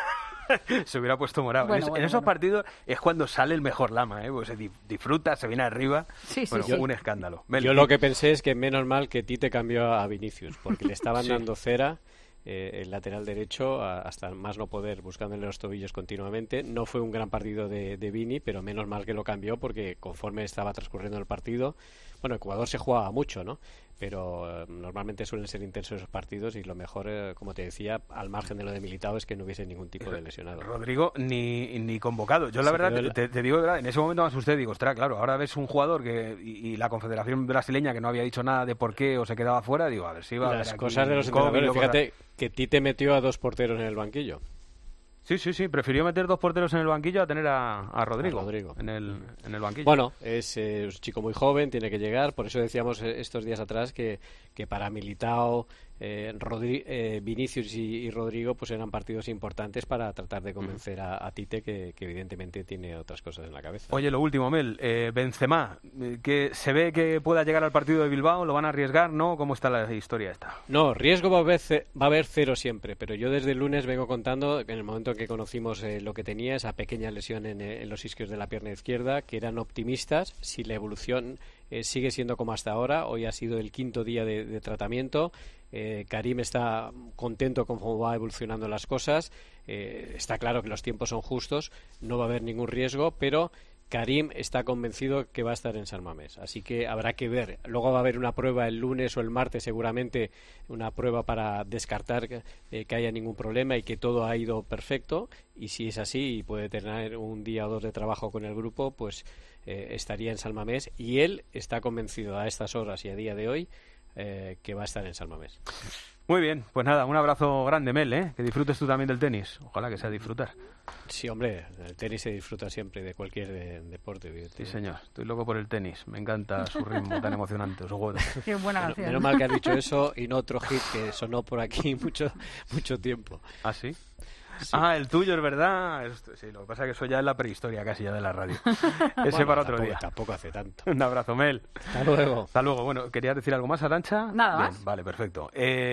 Se hubiera puesto morado. En esos partidos es cuando sale el mejor Lama, pues se disfruta, se viene arriba. Un escándalo. Yo lo que pensé es que menos mal que Tite cambió a Vinicius, porque le estaban dando cera. El lateral derecho hasta más no poder, buscándole los tobillos continuamente. No fue un gran partido de Vini, pero menos mal que lo cambió, porque conforme estaba transcurriendo el partido, bueno, Ecuador se jugaba mucho, ¿no? Pero normalmente suelen ser intensos esos partidos, y lo mejor, como te decía, al margen de lo de Militao, es que no hubiese ningún tipo de lesionado. Rodrigo ni convocado. Yo la verdad, te digo, en ese momento me asusté, digo, ostras, claro, ahora ves un jugador y la Confederación Brasileña, que no había dicho nada de por qué o se quedaba fuera, digo, a ver si va a las cosas de los entrenadores. Fíjate que Tite metió a 2 porteros en el banquillo. Sí, prefirió meter 2 porteros en el banquillo a tener a Rodrigo, en el banquillo. Bueno, es un chico muy joven, tiene que llegar, por eso decíamos estos días atrás que para Militao, Vinicius y Rodrigo pues eran partidos importantes para tratar de convencer a Tite, que evidentemente tiene otras cosas en la cabeza. Oye, lo último, Mel, Benzema, que se ve que pueda llegar al partido de Bilbao, ¿lo van a arriesgar, no? ¿Cómo está la historia esta? No, riesgo va a haber cero siempre, pero yo desde el lunes vengo contando que en el momento en que conocimos lo que tenía, esa pequeña lesión en los isquios de la pierna izquierda, que eran optimistas. Si la evolución sigue siendo como hasta ahora, hoy ha sido el 5.º día de tratamiento, Karim está contento con cómo va evolucionando las cosas. Está claro que los tiempos son justos, no va a haber ningún riesgo, pero Karim está convencido que va a estar en San Mamés, así que habrá que ver. Luego va a haber una prueba el lunes o el martes, seguramente una prueba para descartar que haya ningún problema y que todo ha ido perfecto, y si es así y puede tener un día o dos de trabajo con el grupo, pues estaría en San Mamés, y él está convencido a estas horas y a día de hoy que va a estar en San Mamés. Muy bien, pues nada, un abrazo grande, Mel, que disfrutes tú también del tenis. Ojalá que sea disfrutar. Sí, hombre, el tenis se disfruta siempre de cualquier deporte. Sí, señor, estoy loco por el tenis. Me encanta su ritmo tan emocionante, su juego. Qué buena canción. Menos mal que has dicho eso y no otro hit que sonó por aquí mucho tiempo. ¿Ah, sí? Sí. Ah, el tuyo, es verdad. Sí, lo que pasa es que eso ya es la prehistoria casi ya de la radio. Ese bueno, para otro día. Tampoco hace tanto. Un abrazo, Mel. Hasta luego. Hasta luego. Bueno, ¿querías decir algo más, Arantxa? Nada más. Vale, perfecto.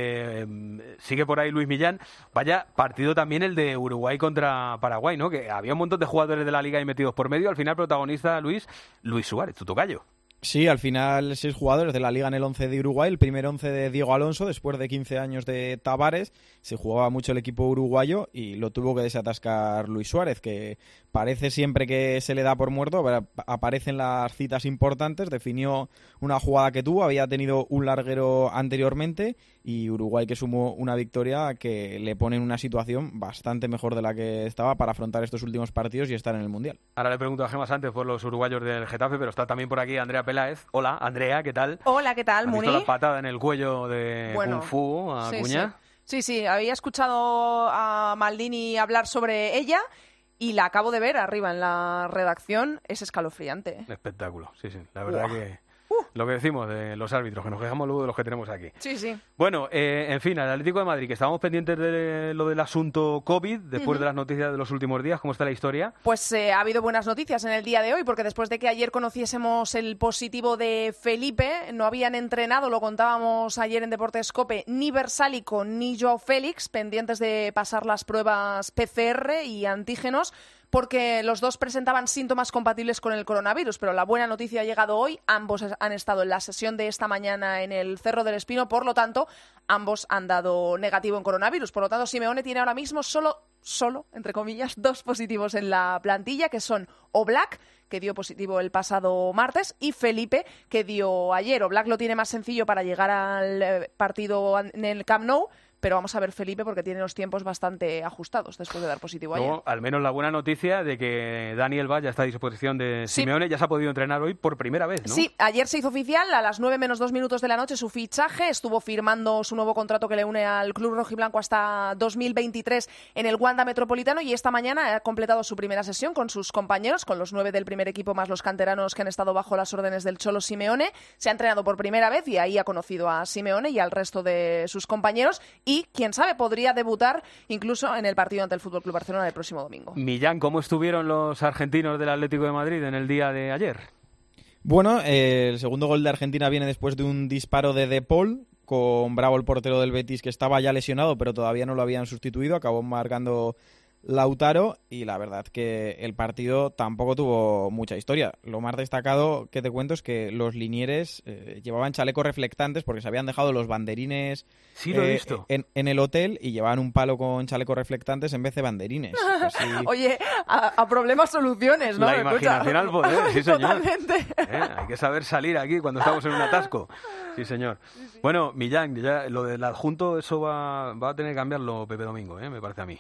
Sigue por ahí Luis Millán. Vaya partido también el de Uruguay contra Paraguay, ¿no? Que había un montón de jugadores de la liga ahí metidos por medio. Al final protagonista Luis Suárez, tu tocayo. Sí, al final 6 jugadores de la Liga en el 11 de Uruguay. El primer 11 de Diego Alonso, después de 15 años de Tavares. Se jugaba mucho el equipo uruguayo y lo tuvo que desatascar Luis Suárez, que parece siempre que se le da por muerto, pero aparece en las citas importantes. Definió una jugada que tuvo, había tenido un larguero anteriormente, y Uruguay que sumó una victoria que le pone en una situación bastante mejor de la que estaba para afrontar estos últimos partidos y estar en el Mundial. Ahora le pregunto a Gemma Sánchez por los uruguayos del Getafe, pero está también por aquí Andrea Peláez. Hola, Andrea, ¿qué tal? Hola, ¿qué tal, Muni? ¿Has visto la patada en el cuello de Kung Fu a Acuña? Sí, había escuchado a Maldini hablar sobre ella y la acabo de ver arriba en la redacción. Es escalofriante. Espectáculo, sí, la verdad que... Lo que decimos de los árbitros, que nos quejamos luego de los que tenemos aquí. Sí. Bueno, en fin, al Atlético de Madrid, que estábamos pendientes de lo del asunto COVID, después de las noticias de los últimos días, ¿cómo está la historia? Pues ha habido buenas noticias en el día de hoy, porque después de que ayer conociésemos el positivo de Felipe, no habían entrenado, lo contábamos ayer en Deportes COPE, ni Versálico ni Joao Félix, pendientes de pasar las pruebas PCR y antígenos, porque los dos presentaban síntomas compatibles con el coronavirus, pero la buena noticia ha llegado hoy. Ambos han estado en la sesión de esta mañana en el Cerro del Espino, por lo tanto, ambos han dado negativo en coronavirus. Por lo tanto, Simeone tiene ahora mismo solo, entre comillas, 2 positivos en la plantilla, que son Oblak, que dio positivo el pasado martes, y Felipe, que dio ayer. Oblak lo tiene más sencillo para llegar al partido en el Camp Nou, pero vamos a ver Felipe porque tiene los tiempos bastante ajustados después de dar positivo ayer. Luego, al menos la buena noticia de que Dani Alves ya está a disposición de Simeone, ya se ha podido entrenar hoy por primera vez, ¿no? Sí, ayer se hizo oficial a las 9 menos 2 minutos de la noche su fichaje, estuvo firmando su nuevo contrato que le une al club rojiblanco hasta 2023 en el Wanda Metropolitano, y esta mañana ha completado su primera sesión con sus compañeros, con los 9 del primer equipo más los canteranos que han estado bajo las órdenes del Cholo Simeone. Se ha entrenado por primera vez y ahí ha conocido a Simeone y al resto de sus compañeros, y quién sabe, podría debutar incluso en el partido ante el FC Barcelona el próximo domingo. Millán, ¿cómo estuvieron los argentinos del Atlético de Madrid en el día de ayer? Bueno, el segundo gol de Argentina viene después de un disparo de De Paul, con Bravo, el portero del Betis, que estaba ya lesionado, pero todavía no lo habían sustituido. Acabó marcando Lautaro, y la verdad que el partido tampoco tuvo mucha historia. Lo más destacado que te cuento es que los linieres llevaban chalecos reflectantes porque se habían dejado los banderines lo he visto. En el hotel, y llevaban un palo con chalecos reflectantes en vez de banderines. Así... Oye, a problemas soluciones, ¿no? La imaginación al poder, sí señor. Totalmente. Hay que saber salir aquí cuando estamos en un atasco. Sí señor. Sí. Bueno, Millán, ya lo del adjunto, eso va a tener que cambiarlo Pepe Domingo, me parece a mí.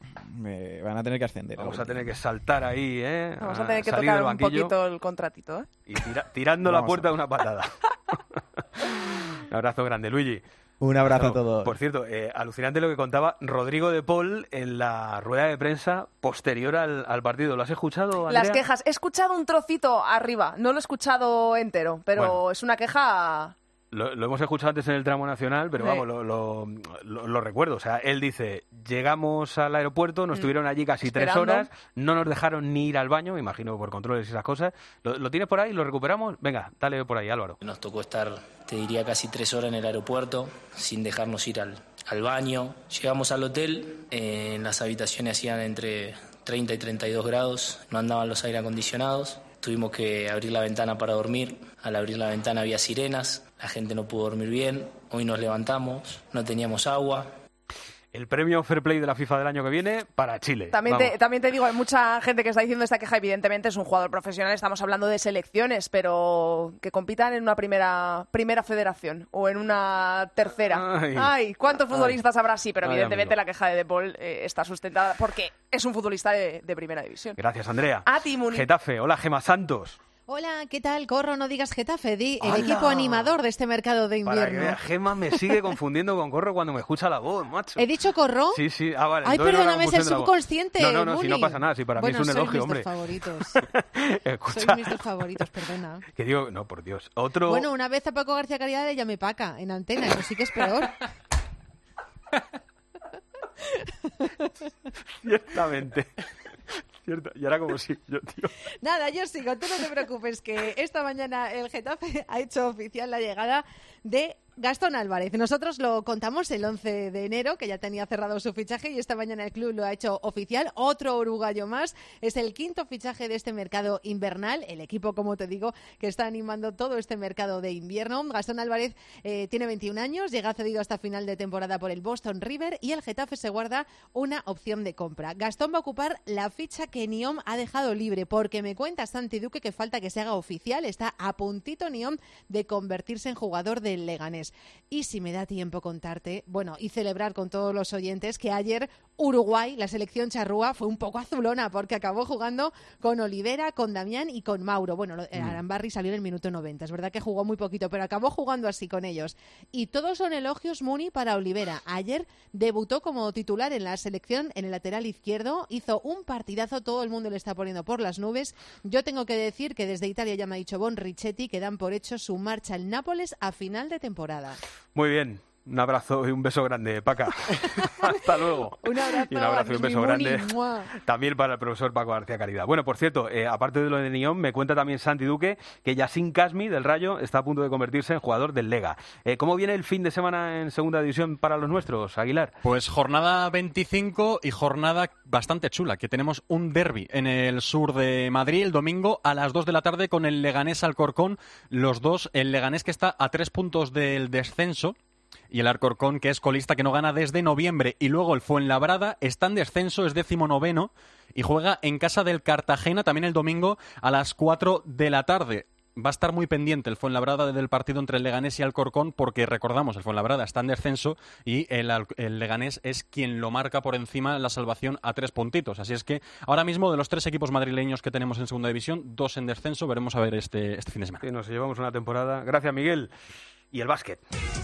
Me van a tener que ascender. Vamos a tener que saltar ahí, Vamos a tener que tocar un poquito el contratito, y tirando la puerta de una patada. Un abrazo grande, Luigi. Un abrazo a todos. Por cierto, alucinante lo que contaba Rodrigo de Paul en la rueda de prensa posterior al partido. ¿Lo has escuchado, Andrea? Las quejas. He escuchado un trocito arriba, no lo he escuchado entero, pero bueno, es una queja... Lo hemos escuchado antes en el tramo nacional, pero vamos, lo recuerdo. O sea, él dice, llegamos al aeropuerto, nos tuvieron allí casi Esperando. 3 horas, no nos dejaron ni ir al baño, me imagino por controles y esas cosas. ¿Lo tienes por ahí? ¿Lo recuperamos? Venga, dale por ahí, Álvaro. Nos tocó estar, te diría, casi 3 horas en el aeropuerto, sin dejarnos ir al baño. Llegamos al hotel, en las habitaciones hacían entre 30 y 32 grados, no andaban los aire acondicionados. Tuvimos que abrir la ventana para dormir. Al abrir la ventana había sirenas, la gente no pudo dormir bien. Hoy nos levantamos, no teníamos agua. El premio Fair Play de la FIFA del año que viene para Chile. También te digo, hay mucha gente que está diciendo esta queja. Evidentemente es un jugador profesional, estamos hablando de selecciones, pero que compitan en una primera federación o en una tercera. Ay, ¿cuántos futbolistas habrá? Sí, pero evidentemente la queja de De Paul está sustentada porque es un futbolista de primera división. Gracias, Andrea. A ti, Muni. Getafe, hola, Gema Santos. Hola, ¿qué tal? Corro, no digas Getafe, di el equipo animador de este mercado de invierno. Para que veas, Gema me sigue confundiendo con Corro cuando me escucha la voz, macho. ¿He dicho Corro? Sí, sí. Ah, vale. Ay, perdóname, es el subconsciente. No, si no pasa nada, si para mí es un elogio, hombre. Favoritos. Escucha. Sois mis dos favoritos, perdona. Que digo, no, por Dios. Otro... Bueno, una vez a Paco García Caridad le llamé Paca en antena, eso sí que es peor. Ciertamente. Cierto. Y ahora como si yo, tío. Nada, yo sigo, tú no te preocupes, que esta mañana el Getafe ha hecho oficial la llegada de Gastón Álvarez. Nosotros lo contamos el 11 de enero, que ya tenía cerrado su fichaje, y esta mañana el club lo ha hecho oficial. Otro uruguayo más. Es el quinto fichaje de este mercado invernal. El equipo, como te digo, que está animando todo este mercado de invierno. Gastón Álvarez tiene 21 años, llega cedido hasta final de temporada por el Boston River y el Getafe se guarda una opción de compra. Gastón va a ocupar la ficha que Niom ha dejado libre, porque me cuenta Santi Duque que falta que se haga oficial. Está a puntito Niom de convertirse en jugador del Leganés. Y si me da tiempo contarte, bueno, y celebrar con todos los oyentes que ayer Uruguay, la selección charrúa, fue un poco azulona porque acabó jugando con Olivera, con Damián y con Mauro. Bueno, Arambarri salió en el minuto 90, es verdad que jugó muy poquito, pero acabó jugando así con ellos. Y todos son elogios, Muni, para Olivera. Ayer debutó como titular en la selección en el lateral izquierdo, hizo un partidazo, todo el mundo le está poniendo por las nubes. Yo tengo que decir que desde Italia ya me ha dicho Bon Richetti que dan por hecho su marcha al Nápoles a final de temporada. Muy bien. Un abrazo y un beso grande, Paca. Hasta luego. Un abrazo y un beso grande también para el profesor Paco García Caridad. Bueno, por cierto, aparte de lo de Niom, me cuenta también Santi Duque que Yacine Kasmi del Rayo está a punto de convertirse en jugador del Lega. ¿Cómo viene el fin de semana en segunda división para los nuestros, Aguilar? Pues jornada 25 y jornada bastante chula, que tenemos un derbi en el sur de Madrid el domingo a las 2 de la tarde con el Leganés Alcorcón. Los dos, el Leganés que está a 3 puntos del descenso, y el Alcorcón, que es colista, que no gana desde noviembre. Y luego el Fuenlabrada está en descenso, es 19º y juega en casa del Cartagena también el domingo a las 4 de la tarde. Va a estar muy pendiente el Fuenlabrada del partido entre el Leganés y Alcorcón porque, recordamos, el Fuenlabrada está en descenso y el Leganés es quien lo marca por encima la salvación a 3 puntitos. Así es que ahora mismo de los 3 equipos madrileños que tenemos en segunda división, 2 en descenso. Veremos a ver este fin de semana. Sí, nos llevamos una temporada. Gracias, Miguel. Y el básquet.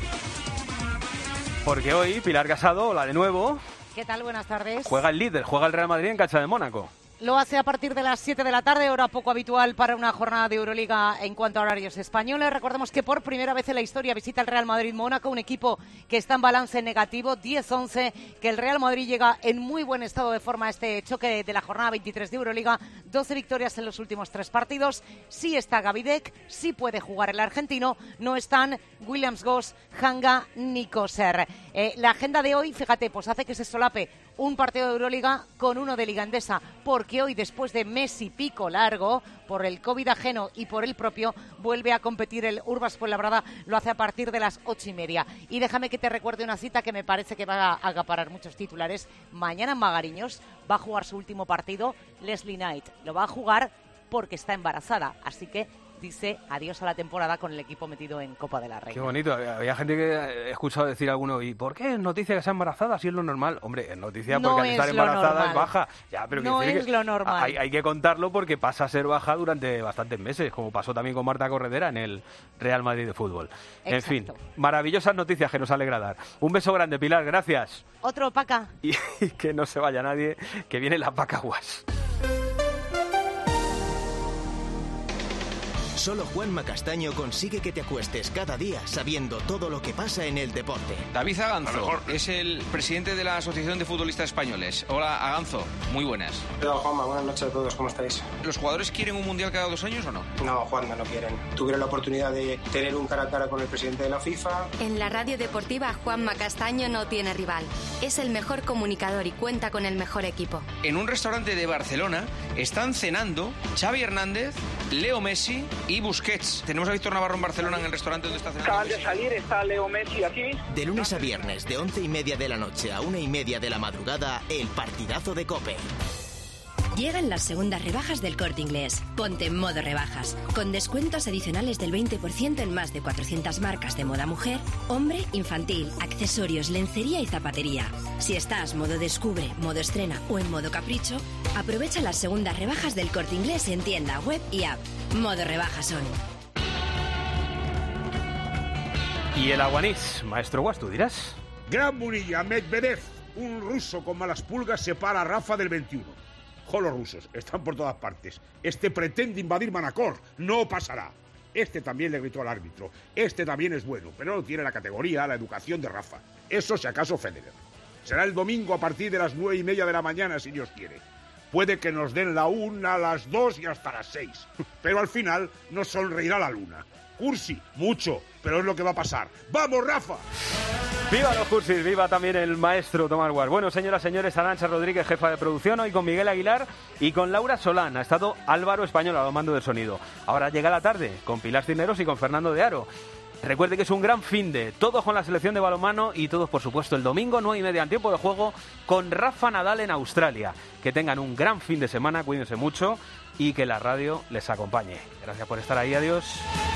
Porque hoy Pilar Casado, hola de nuevo. ¿Qué tal? Buenas tardes. Juega el líder, juega el Real Madrid en cancha de Mónaco. Lo hace a partir de las 7 de la tarde, hora poco habitual para una jornada de Euroliga en cuanto a horarios españoles. Recordemos que por primera vez en la historia visita el Real Madrid-Mónaco, un equipo que está en balance negativo, 10-11, que el Real Madrid llega en muy buen estado de forma a este choque de la jornada 23 de Euroliga, 12 victorias en los últimos 3 partidos. Sí está Gavidec, sí puede jugar el argentino, no están Williams Goss, Hanga ni Koser. La agenda de hoy, fíjate, pues hace que se solape un partido de Euroliga con uno de Liga Endesa, porque hoy, después de mes y pico largo, por el COVID ajeno y por el propio, vuelve a competir el Urbas Fuenlabrada, lo hace a partir de las 8:30. Y déjame que te recuerde una cita que me parece que va a acaparar muchos titulares. Mañana en Magariños va a jugar su último partido Leslie Knight. Lo va a jugar porque está embarazada, así que dice adiós a la temporada con el equipo metido en Copa de la Reina. Qué bonito. Había gente que he escuchado decir a alguno, ¿y por qué es noticia que sea embarazada? Si es lo normal. Hombre, es noticia porque al estar embarazada es baja. Ya, pero no es lo normal. Hay que contarlo porque pasa a ser baja durante bastantes meses, como pasó también con Marta Corredera en el Real Madrid de fútbol. Exacto. En fin, maravillosas noticias que nos alegra dar. Un beso grande, Pilar, gracias. Otro, Paca. Y que no se vaya nadie, que viene la Paca Guas. Solo Juanma Castaño consigue que te acuestes cada día sabiendo todo lo que pasa en el deporte. David Aganzo es el presidente de la Asociación de Futbolistas Españoles. Hola, Aganzo. Muy buenas. Hola, Juanma. Buenas noches a todos. ¿Cómo estáis? ¿Los jugadores quieren un mundial cada 2 años o no? No, Juanma, no quieren. Tuvieron la oportunidad de tener un cara a cara con el presidente de la FIFA. En la radio deportiva, Juanma Castaño no tiene rival. Es el mejor comunicador y cuenta con el mejor equipo. En un restaurante de Barcelona están cenando Xavi Hernández, Leo Messi y Busquets. Tenemos a Víctor Navarro en Barcelona, en el restaurante donde está cenando. Acaban de salir, está Leo Messi aquí. De lunes a viernes, de 11:30 de la noche a 1:30 de la madrugada, el partidazo de COPE. Llegan las segundas rebajas del Corte Inglés. Ponte en modo rebajas, con descuentos adicionales del 20% en más de 400 marcas de moda mujer, hombre, infantil, accesorios, lencería y zapatería. Si estás modo descubre, modo estrena o en modo capricho, aprovecha las segundas rebajas del Corte Inglés en tienda, web y app. Modo rebajas son. Y el aguanís, maestro Guas, ¿tú dirás? Gran Munilla, Medvedev, un ruso con malas pulgas separa a Rafa del 21. Los rusos están por todas partes. Este pretende invadir Manacor, no pasará. Este también le gritó al árbitro. Este también es bueno, pero no tiene la categoría, la educación de Rafa. Eso si acaso Federer. Será el domingo a partir de las 9:30 de la mañana, si Dios quiere. Puede que nos den la 1, las 2 y hasta las 6. Pero al final nos sonreirá la luna. Cursi, mucho, pero es lo que va a pasar. ¡Vamos, Rafa! ¡Viva los cursis! ¡Viva también el maestro Tomás Guas! Bueno, señoras, señores, Arantxa Rodríguez, jefa de producción, hoy con Miguel Aguilar y con Laura Solán. Ha estado Álvaro Español a lo mando del sonido. Ahora llega la tarde con Pilar Cisneros y con Fernando de Aro. Recuerde que es un gran finde, todos con la selección de balonmano y todos, por supuesto, el domingo, 9:30 en tiempo de juego, con Rafa Nadal en Australia. Que tengan un gran fin de semana, cuídense mucho y que la radio les acompañe. Gracias por estar ahí, adiós.